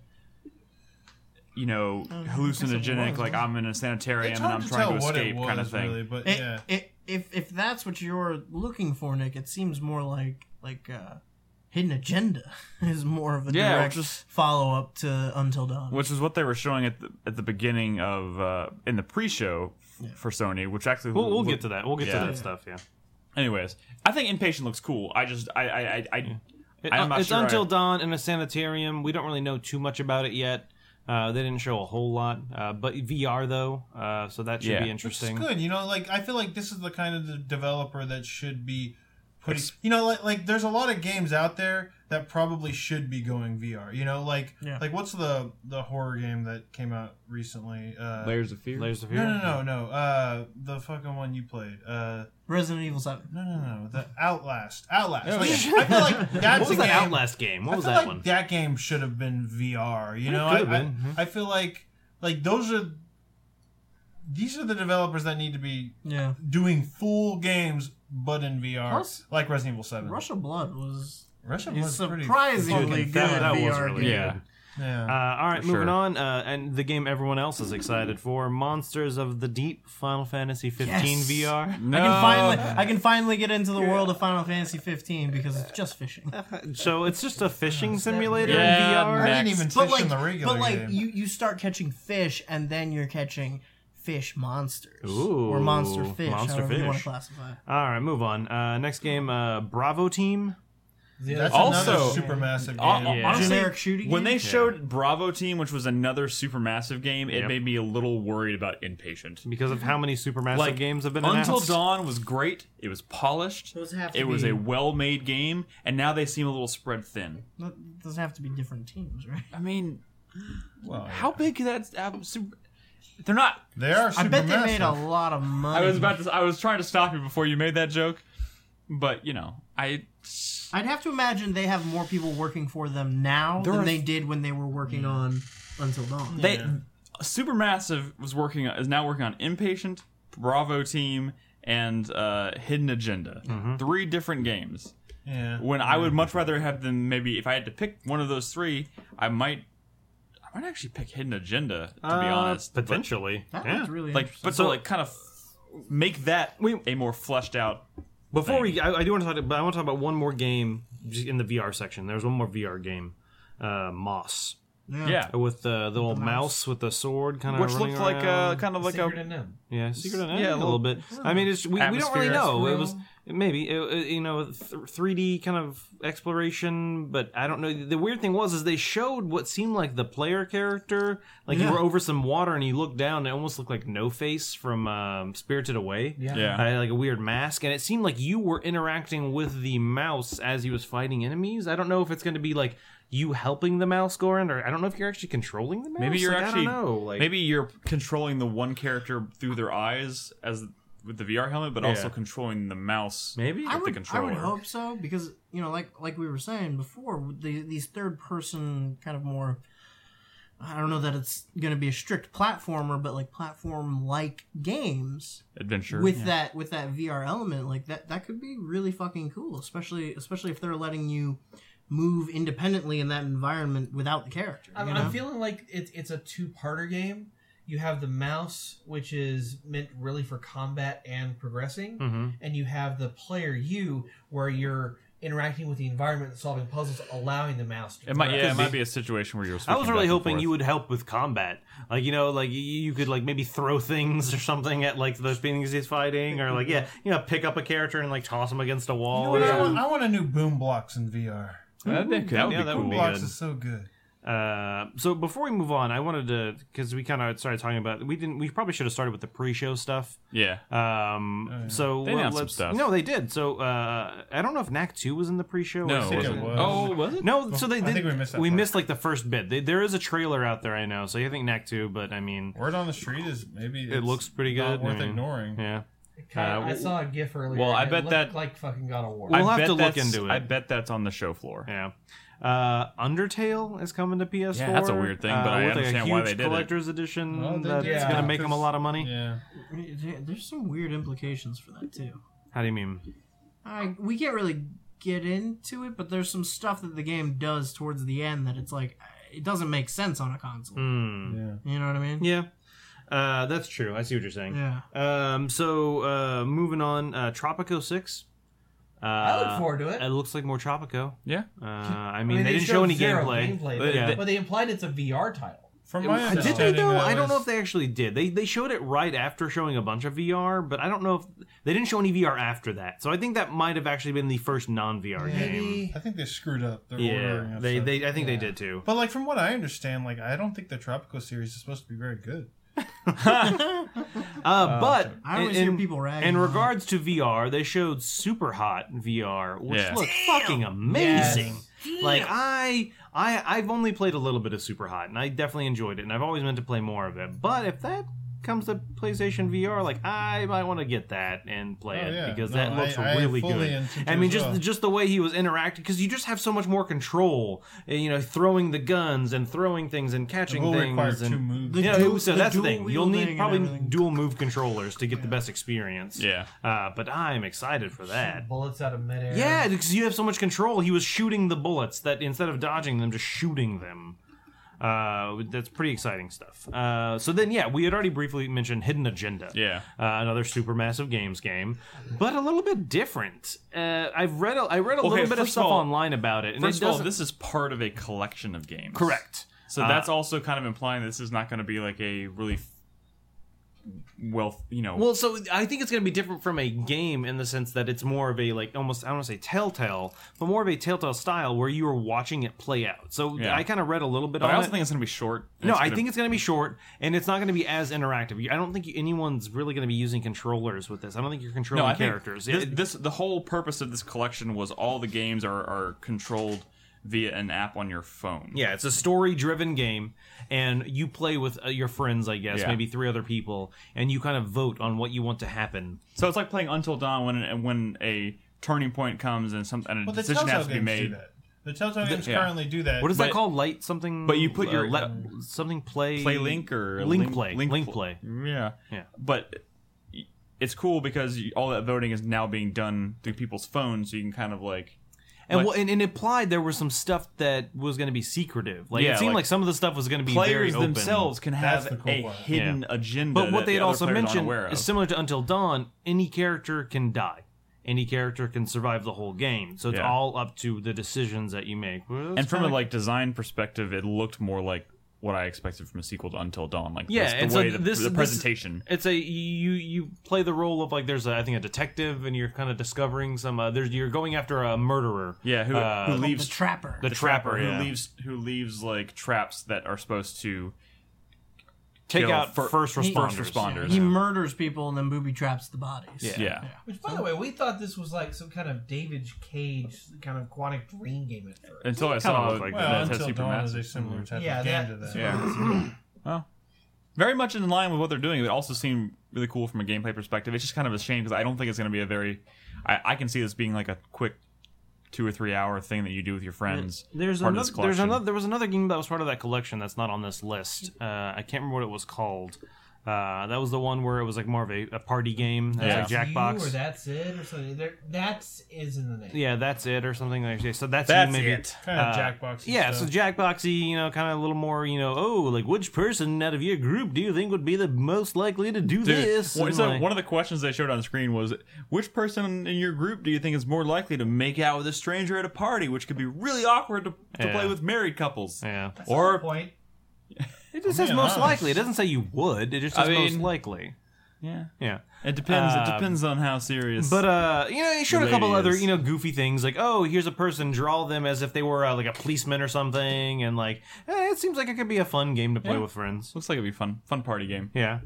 hallucinogenic, like I'm in a sanitarium It's and hard I'm to trying tell to what it escape was, kind of thing. really, but yeah. If that's what you're looking for, Nick, it seems more like Hidden Agenda is more of a direct follow up to Until Dawn. Which is what they were showing at the beginning of in the pre-show for Sony, which actually We'll get to that. We'll get to Yeah. that stuff. Yeah. Anyways, I think Inpatient looks cool. I'm not It's sure Until Dawn in a sanitarium. We don't really know too much about it yet. They didn't show a whole lot, but VR though, so that should be Which is interesting. good. Like I feel like this is the kind of the developer that should be You know, like there's a lot of games out there that probably should be going VR. You know, like what's the horror game that came out recently? Layers of Fear. Layers of Fear. No. The fucking one you played. Resident Evil 7. No. The Outlast. Like, yeah. I feel like that's What was a that game. Outlast game? What was I feel that like one? that game should have been VR. You know, could have been. I feel like these are the developers that need to be doing full games, but in VR, Plus, like Resident Evil 7. Rush of Blood was Russia Blood's pretty surprisingly fucking good that was VR really game. Yeah. Yeah. All right, For moving sure. on, and the game everyone else is excited for: Monsters of the Deep, Final Fantasy 15 Yes. VR. No. I can finally get into the world of Final Fantasy 15 because it's just fishing. So it's just a fishing simulator Yeah, in VR. I didn't even fish in the regular game. you start catching fish and then you're catching fish monsters. Ooh, or monster fish, monster however you want to fish. classify. All right, move on. Next game, Bravo Team. That's Also- another supermassive game. Yeah. Honestly, Generic shooting when game? they showed Bravo Team, which was another supermassive game, it Yep. made me a little worried about Impatient. Because of how many supermassive games have been Until announced. Dawn was great. It was polished. Those have to It was be- a well-made game, and now they seem a little spread thin. That doesn't have to be different teams, right? I mean, Well, how big could that? They're not. they are I bet they made a supermassive. lot of money. I was trying to stop you before you made that joke, but I'd have to imagine they have more people working for them now There than are- they did when they were working on Until Dawn. They Supermassive is now working on Impatient, Bravo Team, and Hidden Agenda. 3 different games. Yeah. When I would much rather have them, maybe if I had to pick one of those 3, I might actually pick Hidden Agenda, to be honest. But, Potentially. That yeah. looked really like, interesting. but so like kind of make that a more fleshed out. Before I do want to talk, but I want to talk about one more game in the VR section. There's one more VR game, Moss, Yeah. with the little mouse with the sword, kind of Which looked like kind of like Secret a in them. secret of Yeah, a little bit. I mean, we don't really atmosphere. know. It Real. was maybe 3D kind of exploration, but I don't know. The weird thing was they showed what seemed like the player character, like you were over some water and you looked down. And it almost looked like No Face from Spirited Away. Yeah. Had like a weird mask, and it seemed like you were interacting with the mouse as he was fighting enemies. I don't know if it's going to be like you helping the mouse go around, or I don't know if you're actually controlling the mouse. Maybe you're Like, actually I don't know. Like, maybe you're controlling the one character through their eyes as with the VR helmet, but also controlling the mouse. maybe with the I controller. would hope so because like we were saying before, these third person kind of more. I don't know that it's going to be a strict platformer, but like platform like games Adventure with that VR element, like that could be really fucking cool, especially if they're letting you move independently in that environment without the character. you know? I'm feeling like it's a 2-parter game. You have the mouse, which is meant really for combat and progressing, and you have the player you, where you're interacting with the environment and solving puzzles, allowing the mouse to It might, progress. it might be a situation where you're. I was really hoping you would. would help with combat, like like you could like maybe throw things or something at like those things he's fighting, or like pick up a character and like toss him against a wall. You know or what? something. I want a new Boom Blocks in VR. That would be that cool. would be Blocks good. is so good. So before we move on, I wanted to, because we kind of started talking about, we probably should have started with the pre-show stuff. Yeah. So They announced some let's stuff. No, they did. So I don't know if Knack 2 was in the pre-show. No, or if it think wasn't. it was. Oh, was it? No, so they I did. think we missed that we part. missed like the first bit. There is a trailer out there, I know. So I think Knack 2, but I mean, Word on the street is maybe it looks pretty not good. worth I mean, ignoring. Yeah. I saw a GIF earlier. Well, I and it bet looked that- like fucking God of War. We'll have bet to look that's- into it. I bet that's on the show floor. Yeah. Undertale is coming to PS4. Yeah, that's a weird thing, but I with understand like a why huge they did it. collector's edition Well, they that's did, going to make them a because- lot of money. Yeah. There's some weird implications for that too. How do you mean? We can't really get into it, but there's some stuff that the game does towards the end that it's like it doesn't make sense on a console. Yeah. You know what I mean? Yeah. That's true. I see what you're saying. Yeah. So moving on, Tropico 6. I look forward to it. It looks like more Tropico. Yeah. I mean, they didn't show any zero gameplay. but, Yeah. but they implied it's a VR title. From my Did understanding, they though? that I don't know was- if they actually did. They showed it right after showing a bunch of VR, but I don't know if they didn't show any VR after that. So I think that might have actually been the first non-VR game. Maybe. I think they screwed up their Yeah, ordering of stuff. I think they did too. But like from what I understand, like I don't think the Tropico series is supposed to be very good. But I always hear people ragging in on regards to VR, they showed Super Hot VR, which Yeah. looked fucking amazing. Yes. Like I've only played a little bit of Super Hot, and I definitely enjoyed it, and I've always meant to play more of it. But if that comes to PlayStation VR, like I might want to get that and play it yeah. because No, that looks I really fully good. intend to I mean, as well. just the way he was interacting, because you just have so much more control. You know, throwing the guns and throwing things and catching It will things. require and, two moves. Yeah, dual- so the that's the dual thing. You'll wielding need and probably everything. dual move controllers to get the best experience. Yeah. But I'm excited for that. Bullets out of midair. Yeah, because you have so much control. He was shooting the bullets that instead of dodging them, just shooting them. That's pretty exciting stuff. So then, yeah, we had already briefly mentioned Hidden Agenda. Yeah. Another Supermassive Games game, but a little bit different. I read a little bit of first of stuff all- online about it. And First it of all, doesn't- this is part of a collection of games. correct. So that's also kind of implying this is not going to be like a really Well, so I think it's going to be different from a game in the sense that it's more of a, like, almost, I don't want to say Telltale, but more of a Telltale style where you are watching it play out. So Yeah. I kind of read a little bit But on I also it. think it's going to be short. No, I think it's going to be short, and it's not going to be as interactive. I don't think anyone's really going to be using controllers with this. I don't think you're controlling I think characters. the whole purpose of this collection was all the games are controlled via an app on your phone. Yeah, it's a story-driven game, and you play with your friends, I guess, Yeah. maybe 3 other people, and you kind of vote on what you want to happen. So it's like playing Until Dawn when a turning point comes and a Well, the decision Telltale has to be games made. do that. The Telltale games yeah. currently do that. What is that But- called? Light something? but you put your- something play Play Link or Link play. Link play. Yeah. Yeah. But it's cool because all that voting is now being done through people's phones, so you can kind of like. And, Like- well, and implied there was some stuff that was going to be secretive. Like Yeah, it seemed like like some of the stuff was going to be very Players open. themselves can That's have the cool a part. hidden Yeah. agenda. But what that they had the other also players aren't mentioned aware of. is similar to Until Dawn. Any character can die. Any character can survive the whole game. So it's Yeah. all up to the decisions that you make. Well, that's And from a kinda- like design perspective, it looked more like what I expected from a sequel to Until Dawn. Like Yeah, just and the so way this- the this- presentation. It's a you play the role of like there's I think a detective and you're kind of discovering some you're going after a murderer. Yeah, who The leaves trapper. The trapper, who yeah. leaves like traps that are supposed to Take kill out first responders. first responders. He murders people and then booby traps the bodies. Yeah. Which, by the way, we thought this was like some kind of David Cage kind of Quantic Dream game at first. Until I Kinda saw looked like that Well, it has Until Dawn is a Supermassive. similar type Yeah, of game that- to that. Yeah. Well, very much in line with what they're doing. It also seemed really cool from a gameplay perspective. It's just kind of a shame because I don't think it's going to be a very. I can see this being like a quick 2 or 3 hour thing that you do with your friends. There's part of another. this collection. There was another game that was part of that collection that's not on this list. I can't remember what it was called. That was the one where it was like more of a party game. That's Yeah. like Jackbox. You or That's It or something. That's is in the name. Yeah, that's it or something like that. So that's maybe it. Kind of Jackboxy Yeah, stuff. so Jackboxy, kind of a little more, like which person out of your group do you think would be the most likely to do this? Dude, And, so like- one of the questions they showed on the screen was, which person in your group do you think is more likely to make out with a stranger at a party, which could be really awkward to Yeah. play with married couples? yeah, Or Point. it just says being most honest. likely. It doesn't say you would. It just says I most mean- likely. yeah, Yeah. it depends. It depends on how serious. But it showed a The couple lady other is. goofy things like, oh, here's a person, draw them as if they were like a policeman or something, and like it seems like it could be a fun game to play Yeah. with friends. looks like it'd be fun party game. Yeah.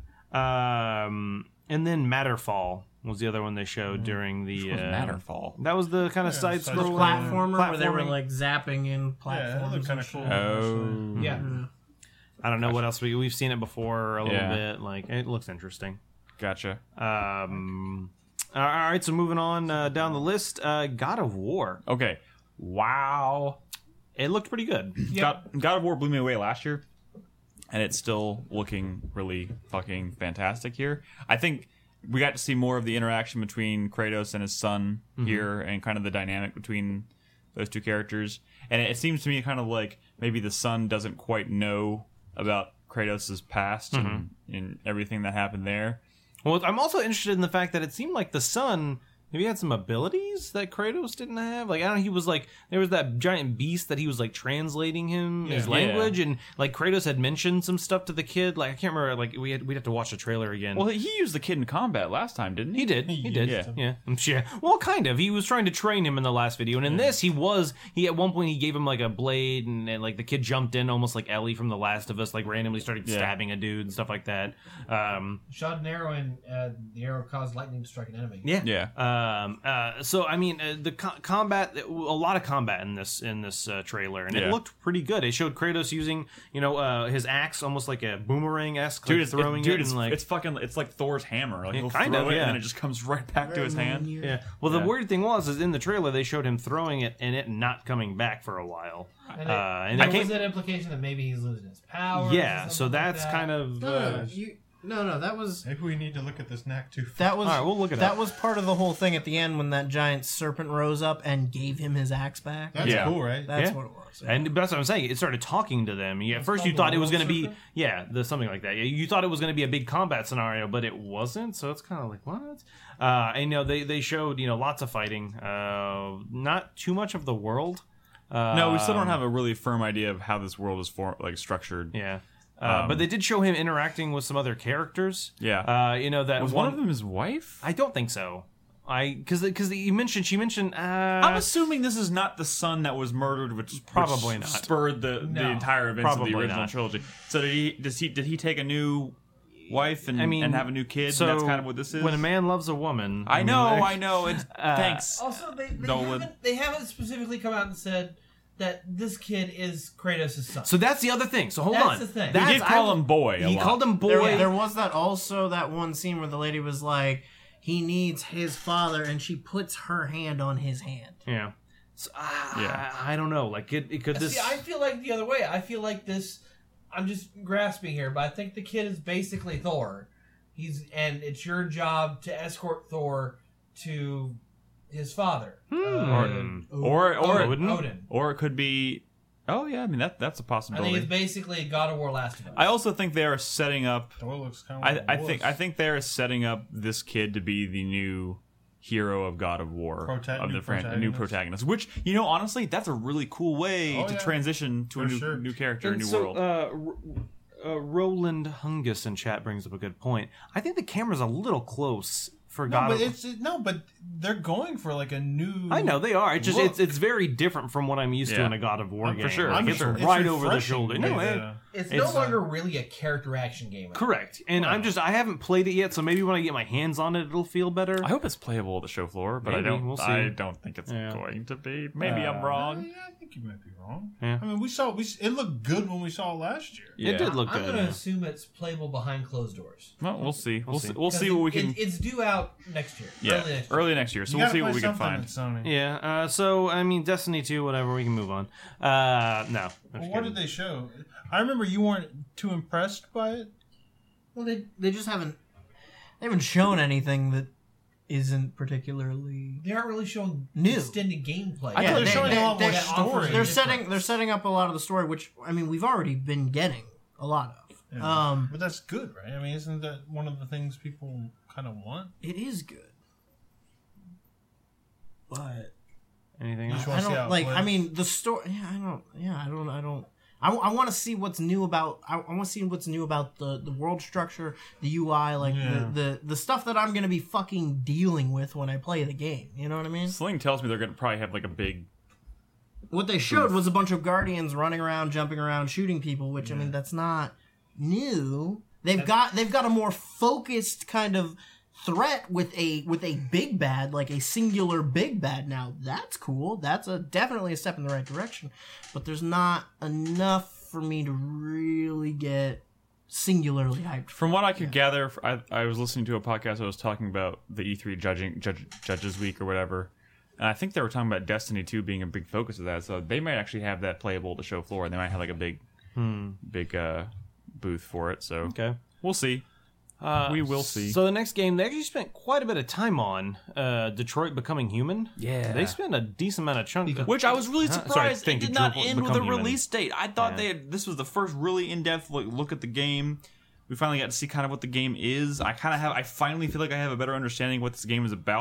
And then Matterfall was the other one they showed during the Which was Matterfall. That was the kind of side side scrolling Platformer where they were like zapping in Yeah, platforms. that looked kind of and cool. shit. Oh, Yeah. I don't know what else we've seen it before a little Yeah. bit. Like it looks interesting. gotcha. All right, so moving on down the list, God of War. Okay, wow. It looked pretty good. God of War blew me away last year, and it's still looking really fucking fantastic here. I think we got to see more of the interaction between Kratos and his son here, and kind of the dynamic between those two characters. And it seems to me kind of like maybe the son doesn't quite know about Kratos' past and everything that happened there. Well, I'm also interested in the fact that it seemed like the son Maybe he had some abilities that Kratos didn't have. Like, I don't know, he was like, there was that giant beast that he was like translating his language, and like Kratos had mentioned some stuff to the kid. Like, I can't remember, like we'd have to watch the trailer again. Well, he used the kid in combat last time, didn't he? He did. Yeah. Yeah. I'm sure. Well, kind of. He was trying to train him in the last video, and in this, he at one point he gave him like a blade, and like the kid jumped in almost like Ellie from The Last of Us, like randomly started stabbing a dude and stuff like that. Shot an arrow, and the arrow caused lightning to strike an enemy. Yeah. So I mean, the combat, a lot of combat in this trailer, and it looked pretty good. It showed Kratos using, his axe almost like a boomerang-esque, Dude, like throwing it. And it's like Thor's hammer. Like, he'll kind throw of, it, and then it just comes right back to his hand. Yeah. Well, the weird thing is in the trailer they showed him throwing it and it not coming back for a while. And there was that implication that maybe he's losing his power. Yeah. So that's kind of. No, that was. Maybe we need to look at this knack too. That was. All right, we'll look it that up. was part of the whole thing at the end when that giant serpent rose up and gave him his axe back. That's cool, right? That's what it was. And that's what I'm saying. It started talking to them. At first, you thought it was going to be, something like that. You thought it was going to be a big combat scenario, but it wasn't. So it's kind of like, what? And they showed lots of fighting. Not too much of the world. No, we still don't have a really firm idea of how this world is structured. Yeah. But they did show him interacting with some other characters. Yeah. That was one of them his wife? I don't think so. Because she mentioned. I'm assuming this is not the son that was murdered, which probably which not spurred the entire events probably of the original trilogy. So did he take a new wife and have a new kid? So and that's kind of what this is. When a man loves a woman, I know. It's, thanks. Also, Nolan. they haven't specifically come out and said that this kid is Kratos' son. So that's the other thing. So hold on. That's the thing. He did call him boy. He called him boy. There was that one scene where the lady was like, he needs his father, and she puts her hand on his hand. Yeah. So, I don't know. Like it could this. See, I feel like the other way. I feel like this. I'm just grasping here, but I think the kid is basically Thor. And it's your job to escort Thor to his father, Odin. Or it could be. Oh yeah, I mean that's a I possibility. think it's basically God of War Last of Us. I also think they are setting up. Thor looks kind of. I think they are setting up this kid to be the new hero of God of War new protagonist. Which honestly, that's a really cool way to transition to new character, and a new world. Roland Hungus in chat brings up a good point. I think the camera's a little close for God of War. But they're going for like a new. I know they are. It's just it's very different from what I'm used to in a God of War game. For sure. Like, it's right over the shoulder. It's no longer really a character action game. Correct. And I haven't played it yet, so maybe when I get my hands on it, it'll feel better. I hope it's playable at the show floor, but We'll see. I don't think it's going to be. Maybe I'm wrong. Yeah, I think you might be wrong. Yeah. I mean, it looked good when we saw it last year. Yeah. It did look I'm good. going to assume it's playable behind closed doors. Well, we'll see. We'll Because see what we can. It's due out next year. Yeah, early next year. So we'll see what we can find. Yeah. So I mean, Destiny 2, whatever. We can move on. No. What did they show? I remember you weren't too impressed by it. Well, they just haven't. They haven't shown anything that isn't particularly. They aren't really showing new extended gameplay. I thought they're showing a lot more story. They're setting up a lot of the story, which I mean we've already been getting a lot of. Yeah. But that's good, right? I mean, isn't that one of the things people kind of want? It is good, but anything else? I don't like. I mean, the story. Yeah, I don't. I want to see what's new about. I want to see what's new about the world structure, the UI, like the stuff that I'm gonna be fucking dealing with when I play the game. You know what I mean? Sling tells me they're gonna probably have like a big. What they showed was a bunch of Guardians running around, jumping around, shooting people. Which I mean, that's not new. They've got a more focused kind of threat with a big bad, like a singular big bad. Now that's cool. That's definitely a step in the right direction, but there's not enough for me to really get singularly hyped. From what I could gather, I was listening to a podcast that was talking about the E3 Judges Week or whatever, and I think they were talking about Destiny 2 being a big focus of that. So they might actually have that playable at the show floor, and they might have like a big booth for it. So okay, we'll see. We will see. So the next game, they actually spent quite a bit of time on Detroit Becoming Human. Yeah. They spent a decent amount of chunk. Which I was really surprised it did not end with a release date. I thought this was the first really in-depth look at the game. We finally got to see kind of what the game is. I finally feel like I have a better understanding of what this game is about.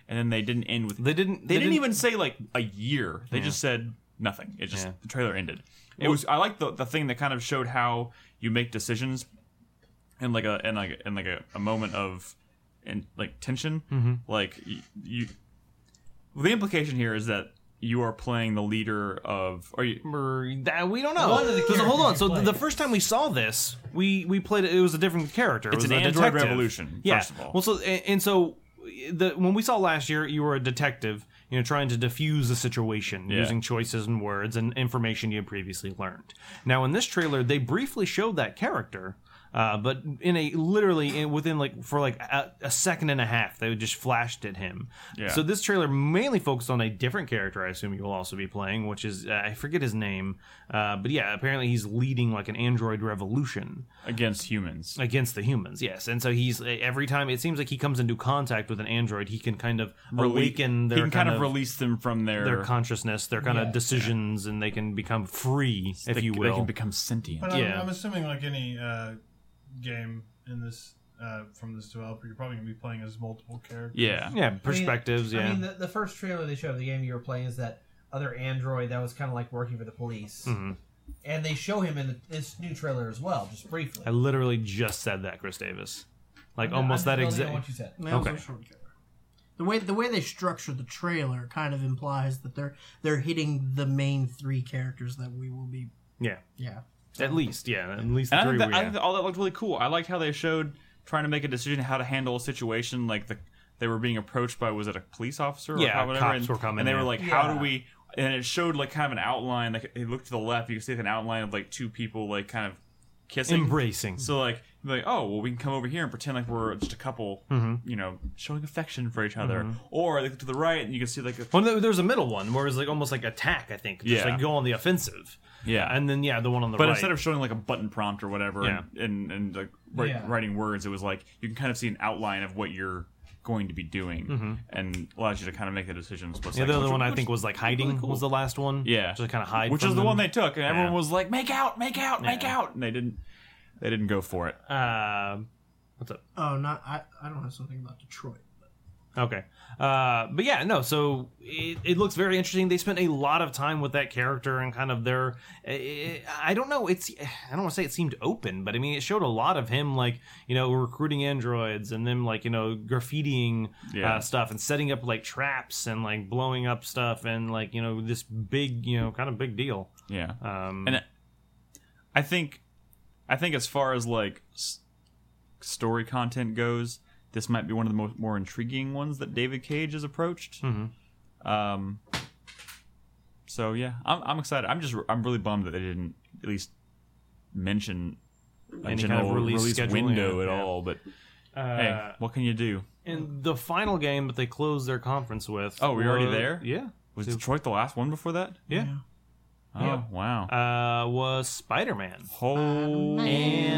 and then they didn't end with. They didn't even say like a year. They just said nothing. It just the trailer ended. It was. I like the thing that kind of showed how you make decisions, in like a moment of, tension. Like you. Well, the implication here is that you are playing the leader of. We don't know. Hold on. So the first time we saw this, we played it. It was a different character. It's an Android detective. Revolution. Yeah. First of all. Well, so when we saw last year, you were a detective, trying to diffuse a situation using choices and words and information you had previously learned. Now, in this trailer, they briefly showed that character. But within a second and a half, they just flashed at him. Yeah. So this trailer mainly focused on a different character. I assume you will also be playing, which is I forget his name. But yeah, apparently he's leading like an android revolution against humans. Against the humans, yes. And so he's every time it seems like he comes into contact with an android, he can kind of awaken their he can kind of release them from their consciousness, their kind of decisions, and they can become free, if you will. They can become sentient. But I'm assuming like any game in this from this developer, you're probably going to be playing as multiple characters. Yeah, perspectives. I mean, the first trailer they showed of the game you were playing is that other android that was kind of like working for the police, and they show him in this new trailer as well, just briefly. I literally just said that, Chris Davis, almost that exact. What you said. Okay. The way they structure the trailer kind of implies that they're hitting the main three characters that we will be. Yeah. At least the I three. think that all that looked really cool. I liked how they showed trying to make a decision how to handle a situation, like they were being approached by, was it a police officer? Or whatever? Cops were coming, and they were like, "How do we?" And it showed like kind of an outline. Like it looked to the left, you could see like an outline of like two people like kind of kissing, embracing. So like, oh well, we can come over here and pretend like we're just a couple, showing affection for each other. Or they look to the right and you can see like there's a middle one where it's like almost like attack. I think just like go on the offensive. Yeah, and then the one on the right. But instead of showing like a button prompt or whatever, and like writing words, it was like you can kind of see an outline of what you're going to be doing, and allows you to kind of make the decisions. The other one I think was like hiding really cool. Was the last one. Yeah, just kind of hide. Which from is the them. one they took, and everyone was like, "Make out, and they didn't go for it. What's up? Oh, I don't have something about Detroit. Okay. But yeah, no, so it looks very interesting. They spent a lot of time with that character and kind of their, I don't know, I don't want to say it seemed open, but I mean, it showed a lot of him, like, recruiting androids and them, like, graffitiing stuff and setting up, like, traps and, like, blowing up stuff and, like, this big, kind of big deal. Yeah. And I think as far as, like, story content goes, this might be one of the more intriguing ones that David Cage has approached. So yeah, I'm excited. I'm really bummed that they didn't at least mention a general kind of release window at all. But hey, what can you do? And the final game that they closed their conference with. Oh, we're already there. Yeah. Was Detroit the last one before that? Yeah. Oh, wow. Was Spider-Man. Holy.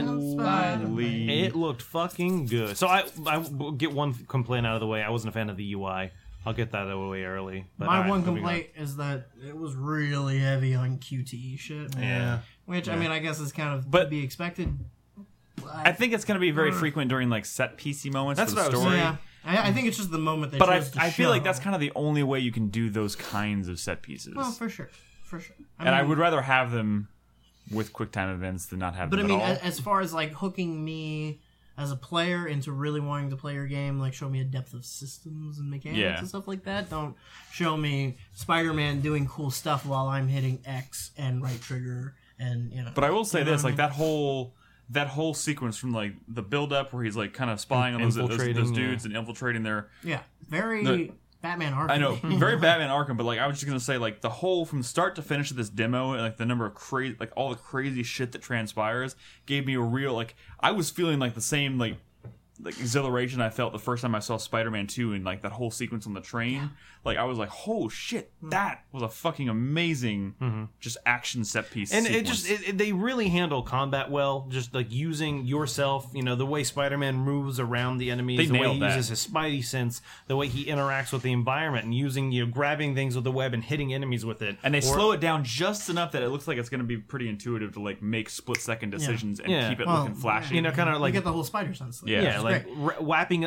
It looked fucking good. So I get one complaint out of the way. I wasn't a fan of the UI. I'll get that out of the way early. But my one complaint is that it was really heavy on QTE shit. Yeah. Which, I mean, I guess is kind of to be expected. I think it's going to be very frequent during, like, set PC moments for the story. Yeah. I think it's just the moment they But chose to I feel show. like that's kind of the only way you can do those kinds of set pieces. Well, for sure. I would rather have them with QuickTime events than not have them at all. But as far as like hooking me as a player into really wanting to play your game, like show me a depth of systems and mechanics and stuff like that. Don't show me Spider-Man doing cool stuff while I'm hitting X and right trigger and But I will say this, like that whole sequence from like the build up where he's like kind of spying on those dudes and infiltrating their Batman Arkham. I know, very Batman Arkham, but like I was just gonna say, like the whole from start to finish of this demo, and like the number of crazy, like all the crazy shit that transpires, gave me a real like I was feeling like the same like exhilaration I felt the first time I saw Spider-Man 2 and like that whole sequence on the train. Yeah. Like I was like, oh shit, that was a fucking amazing just action set piece. And sequence. they really handle combat well, just like using yourself, the way Spider-Man moves around the enemies, the way he uses his spidey sense, the way he interacts with the environment and using, grabbing things with the web and hitting enemies with it. And they slow it down just enough that it looks like it's going to be pretty intuitive to like make split-second decisions and keep it looking flashy. Kind of like you get the whole spider sense. Yeah, like like wrapping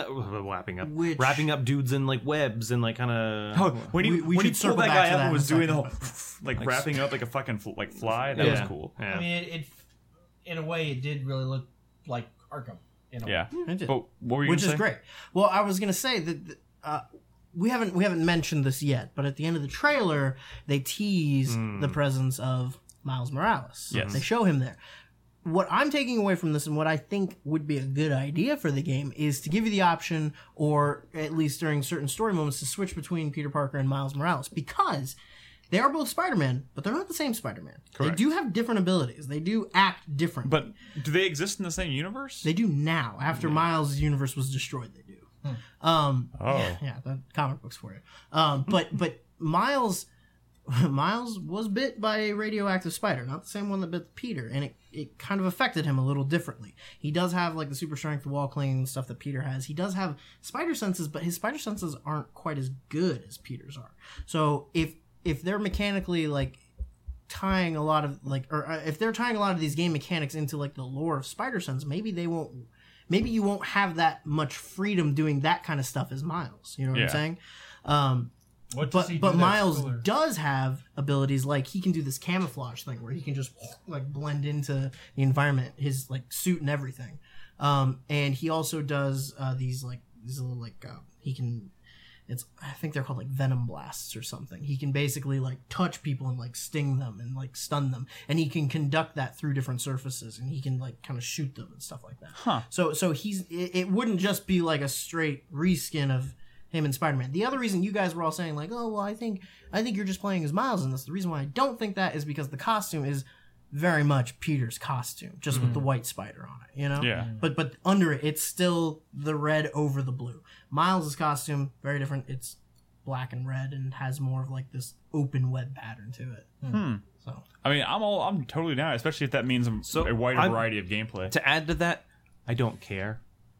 up dudes in like webs and like kind of. Oh, when he pulled circle that back guy to up that and in was a doing the second, whole like wrapping up like a fucking like fly, that was cool. Yeah. I mean, it in a way it did really look like Arkham. Yeah, It did. but what were you Which gonna is say? great. Well, I was gonna say that we haven't mentioned this yet, but at the end of the trailer, they tease the presence of Miles Morales. Yes. They show him there. What I'm taking away from this, and what I think would be a good idea for the game, is to give you the option, or at least during certain story moments, to switch between Peter Parker and Miles Morales, because they are both Spider-Man, but they're not the same Spider-Man. Correct. They do have different abilities. They do act different. But do they exist in the same universe? They do now. After Miles' universe was destroyed, they do. Yeah, the comic books for you. But Miles was bit by a radioactive spider, not the same one that bit Peter, and it kind of affected him a little differently. He does have like the super strength, the wall clinging, and stuff that Peter has. He does have spider senses, but his spider senses aren't quite as good as Peter's are. So if they're mechanically like tying a lot of like, or if they're tying a lot of these game mechanics into like the lore of spider sense, maybe you won't have that much freedom doing that kind of stuff as Miles. You know what I'm saying? What does he do But that's Miles cooler? does have abilities like he can do this camouflage thing where he can just like blend into the environment, his like suit and everything. And he also does these little like he can. I think they're called like venom blasts or something. He can basically like touch people and like sting them and like stun them, and he can conduct that through different surfaces, and he can like kind of shoot them and stuff like that. Huh. So it wouldn't just be like a straight reskin of him and Spider-Man. The other reason you guys were all saying like, oh well, I think you're just playing as Miles in this. The reason why I don't think that is because the costume is very much Peter's costume, just with the white spider on it, you know? Yeah. But under it, it's still the red over the blue. Miles' costume, very different. It's black and red and has more of like this open web pattern to it. So I mean, I'm totally down, especially if that means a wider variety of gameplay. To add to that, I don't care.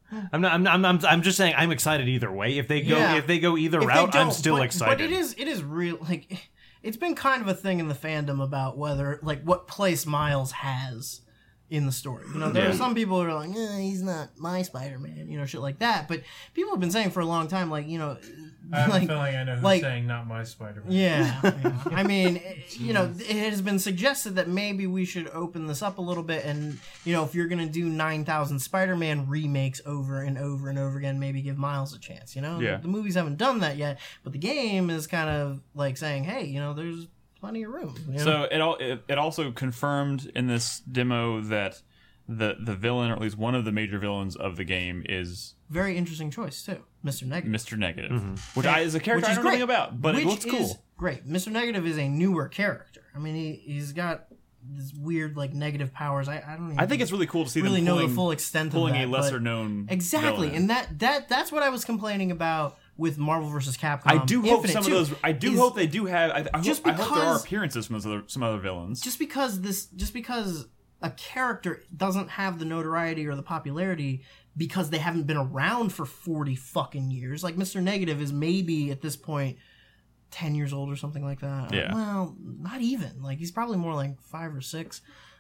I'm just saying I'm excited either way. If they go either If they route, I'm don't, still but excited. it is real like it's been kind of a thing in the fandom about whether like what place Miles has in the story. You know, there are some people who are like, he's not my Spider-Man, you know, shit like that. But people have been saying for a long time, like, you know, I have like, a feeling I know who's like- saying not my Spider-Man. yeah. I mean, you know, it has been suggested that maybe we should open this up a little bit, and you know, if you're gonna do 9,000 Spider-Man remakes over and over and over again, maybe give Miles a chance. You know, Yeah. the movies haven't done that yet, but the game is kind of like saying, hey, you know, there's plenty of room. You know? So it also confirmed in this demo that the villain, or at least one of the major villains of the game, is Very interesting choice too, Mr. Negative. Mr. Negative, which is a character Which I is don't know great. anything about, but it looks Which cool. is great. Mr. Negative is a newer character. I mean, he's got this weird like negative powers. I don't even I think it's really cool to see really them know pulling, the full extent pulling of that, a but- lesser known exactly, villain. and that's what I was complaining about with Marvel vs. Capcom. I do hope Infinite some of too, those. I do is hope they do have. I hope there are because- appearances from some other villains. just because a character doesn't have the notoriety or the popularity because they haven't been around for 40 fucking years. Like Mr. Negative is maybe at this point 10 years old or something like that. Yeah. Well, not even. Like he's probably more like 5 or 6.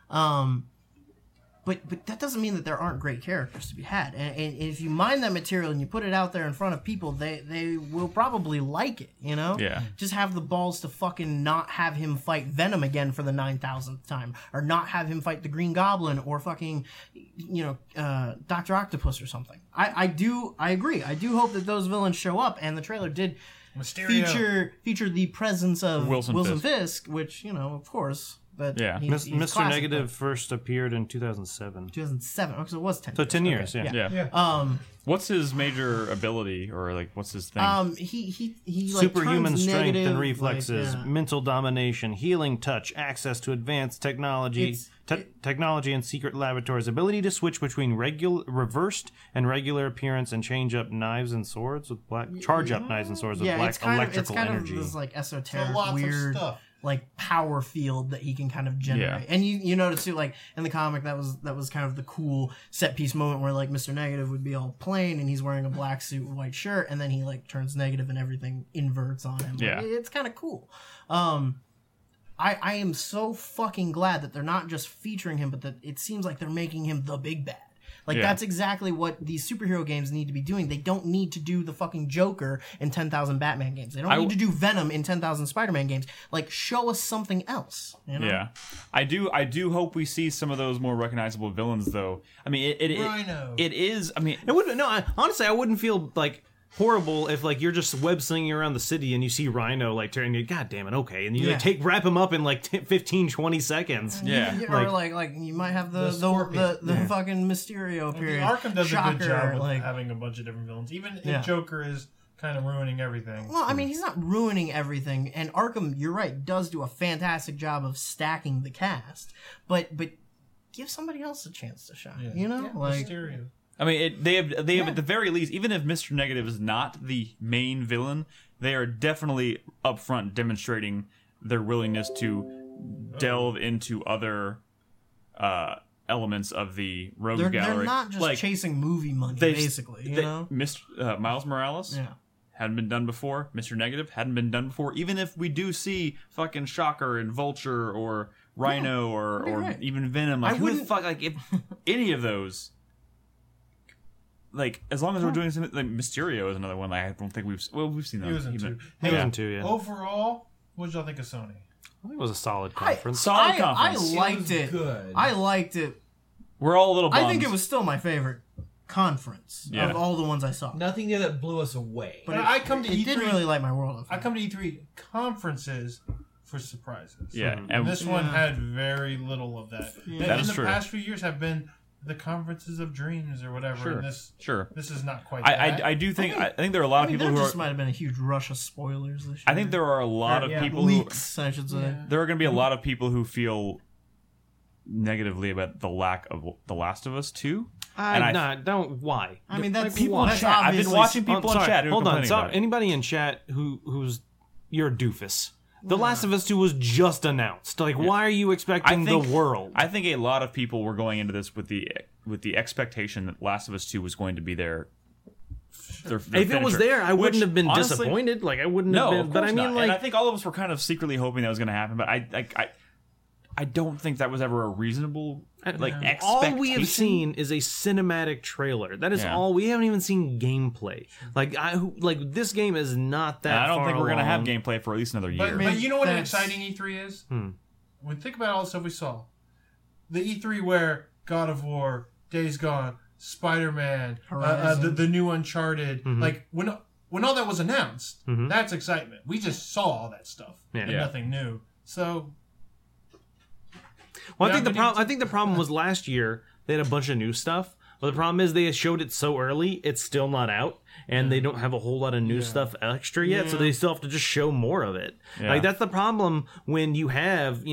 But that doesn't mean that there aren't great characters to be had. And if you mine that material and you put it out there in front of people, they will probably like it, you know? Yeah. Just have the balls to fucking not have him fight Venom again for the 9,000th time. Or not have him fight the Green Goblin or fucking, you know, Dr. Octopus or something. I agree. I do hope that those villains show up, and the trailer did Mysterio. feature the presence of Wilson Fisk, which, you know, of course. But Yeah. he's Mr. classic, Negative first appeared in 2007. 2007. Oh, so it was 10. So 10 years, Okay, yeah. Yeah. What's his major ability, or like what's his thing? He like, Superhuman turns strength negative, and reflexes, like, yeah. mental domination, healing touch, access to advanced technology, technology and secret laboratories, ability to switch between reversed and regular appearance and change up knives and swords with black, charge up knives and swords with Yeah, black it's kind electrical of, it's kind energy. of this like esoteric, lots of weird, stuff. like power field that he can kind of generate. Yeah. And you notice too, like in the comic, that was kind of the cool set piece moment where like Mr. Negative would be all plain and he's wearing a black suit and white shirt, and then he like turns negative and everything inverts on him. Yeah. Like, it's kind of cool. I am so fucking glad that they're not just featuring him, but that it seems like they're making him the big bad. Like Yeah. that's exactly what these superhero games need to be doing. They don't need to do the fucking Joker in 10,000 Batman games. They don't need to do Venom in 10,000 Spider-Man games. Like, show us something else. You know? Yeah, I do hope we see some of those more recognizable villains, though. I mean, Rhino. it is. I mean, It wouldn't. No, honestly, I wouldn't feel like horrible if like you're just web slinging around the city and you see Rhino like turning. God damn it, okay, and you Yeah. wrap him up in like 15, 20 seconds. Yeah. Or like you might have the Scorpion. fucking Mysterio period. Arkham does Shocker, a good job of like, having a bunch of different villains. Even Yeah. if Joker is kind of ruining everything. Well, I mean, he's not ruining everything, and Arkham, you're right, does do a fantastic job of stacking the cast. But give somebody else a chance to shine. You know, like Mysterio. I mean, they have at the very least, even if Mr. Negative is not the main villain, they are definitely upfront demonstrating their willingness to delve into other elements of the rogue they're gallery. not just like, chasing movie money, they've- basically. You they- know, Miles Morales yeah. hadn't been done before. Mr. Negative hadn't been done before. Even if we do see fucking Shocker and Vulture or Rhino or right. even Venom, like I who the wouldn't- fuck, like if any of those, like as long as we're doing something, like Mysterio is another one. Like I don't think we've seen He them. was in even- two. He Hey, was in two, yeah. Overall, what did y'all think of Sony? I think it was a solid conference. Solid I conference. liked it. good. I liked it. We're all a little bummed. I think it was still my favorite conference Yeah. of all the ones I saw. Nothing there that blew us away. But I come to It E3. didn't really light my world on fire. I come to E3 conferences for surprises. Yeah, And and this one had very little of that. That is the true. past few years have been the conferences of dreams or whatever. Sure. And this is not quite that. I do think I think there are a lot of people there who just are. might have been a huge rush of spoilers this year. I think there are a lot of people who leaks, I should say. there are going to be a lot of people who feel negatively about the lack of The Last of Us 2. Don't. Why? I mean, that's people why? in That's chat. I've been obviously- watching people in chat who are Hold on. complaining So about it. anybody in chat who's you're a doofus. The Last of Us 2 was just announced. Like, why are you expecting the world? I think a lot of people were going into this with the expectation that Last of Us 2 was going to be their if it was finisher. there, I Which, wouldn't have been honestly, disappointed. Like, I wouldn't No, have of been. course But I mean, not. like, and I think all of us were kind of secretly hoping that was going to happen. But I don't think that was ever a reasonable expectation. all we have seen is a cinematic trailer. That is Yeah. all. We haven't even seen gameplay. Like, this game is not that. And I don't far think we're going to have along. gameplay for at least another year. But you know what an That's- exciting E3 is? When think about all the stuff we saw. The E3 where God of War, Days Gone, Spider-Man, Horizon. the new Uncharted, like when all that was announced, that's excitement. We just saw all that stuff and Yeah. nothing new. So Well, Yeah, I think the problem was last year they had a bunch of new stuff. But the problem is they showed it so early, it's still not out, and they don't have a whole lot of new stuff extra yet, so they still have to just show more of it. Yeah. Like that's the problem when you have,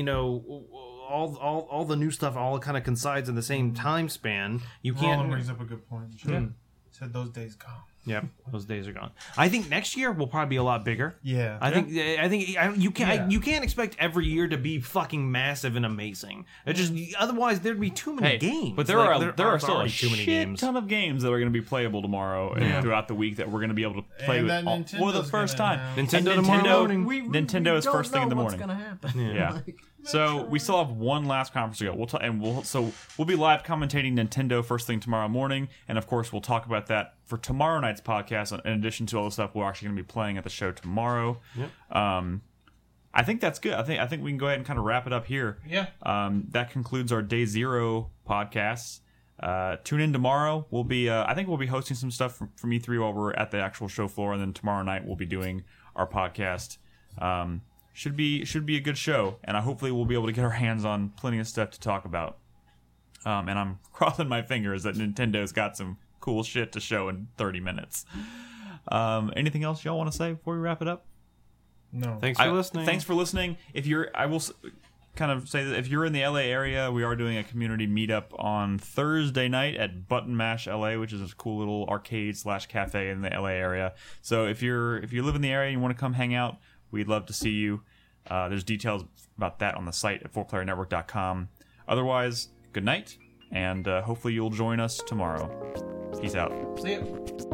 all the new stuff all kind of coincides in the same time span. You Roland can't. brings up a good point. He said those days gone. Yep, those days are gone. I think next year will probably be a lot bigger. Yeah. I think you can't Yeah. you can't expect every year to be fucking massive and amazing. It just otherwise there'd be too many games. But there Like, are still a already too many shit games. ton of games that are going to be playable tomorrow and throughout the week that we're going to be able to play And with that all, for the Nintendo's first gonna time. announce- Nintendo And tomorrow morning. Nintendo is first thing in the morning. What's gonna happen? Yeah. So we still have one last conference to go. We'll be live commentating Nintendo first thing tomorrow morning, and of course we'll talk about that for tomorrow night's podcast. In addition to all the stuff we're actually going to be playing at the show tomorrow. Yep. I think that's good. I think we can go ahead and kind of wrap it up here. Yeah. That concludes our Day Zero podcasts. Tune in tomorrow. We'll be I think we'll be hosting some stuff from E3 while we're at the actual show floor, and then tomorrow night we'll be doing our podcast. Should be a good show, and hopefully we'll be able to get our hands on plenty of stuff to talk about. And I'm crossing my fingers that Nintendo's got some cool shit to show in 30 minutes. Anything else y'all want to say before we wrap it up? No. Thanks for listening. Thanks for listening. I will kind of say that if you're in the LA area, we are doing a community meetup on Thursday night at Button Mash LA, which is a cool little arcade/cafe in the LA area. So if you live in the area and you want to come hang out, we'd love to see you. There's details about that on the site at 4playernetwork.com. Otherwise, good night, and hopefully you'll join us tomorrow. Peace out. See ya.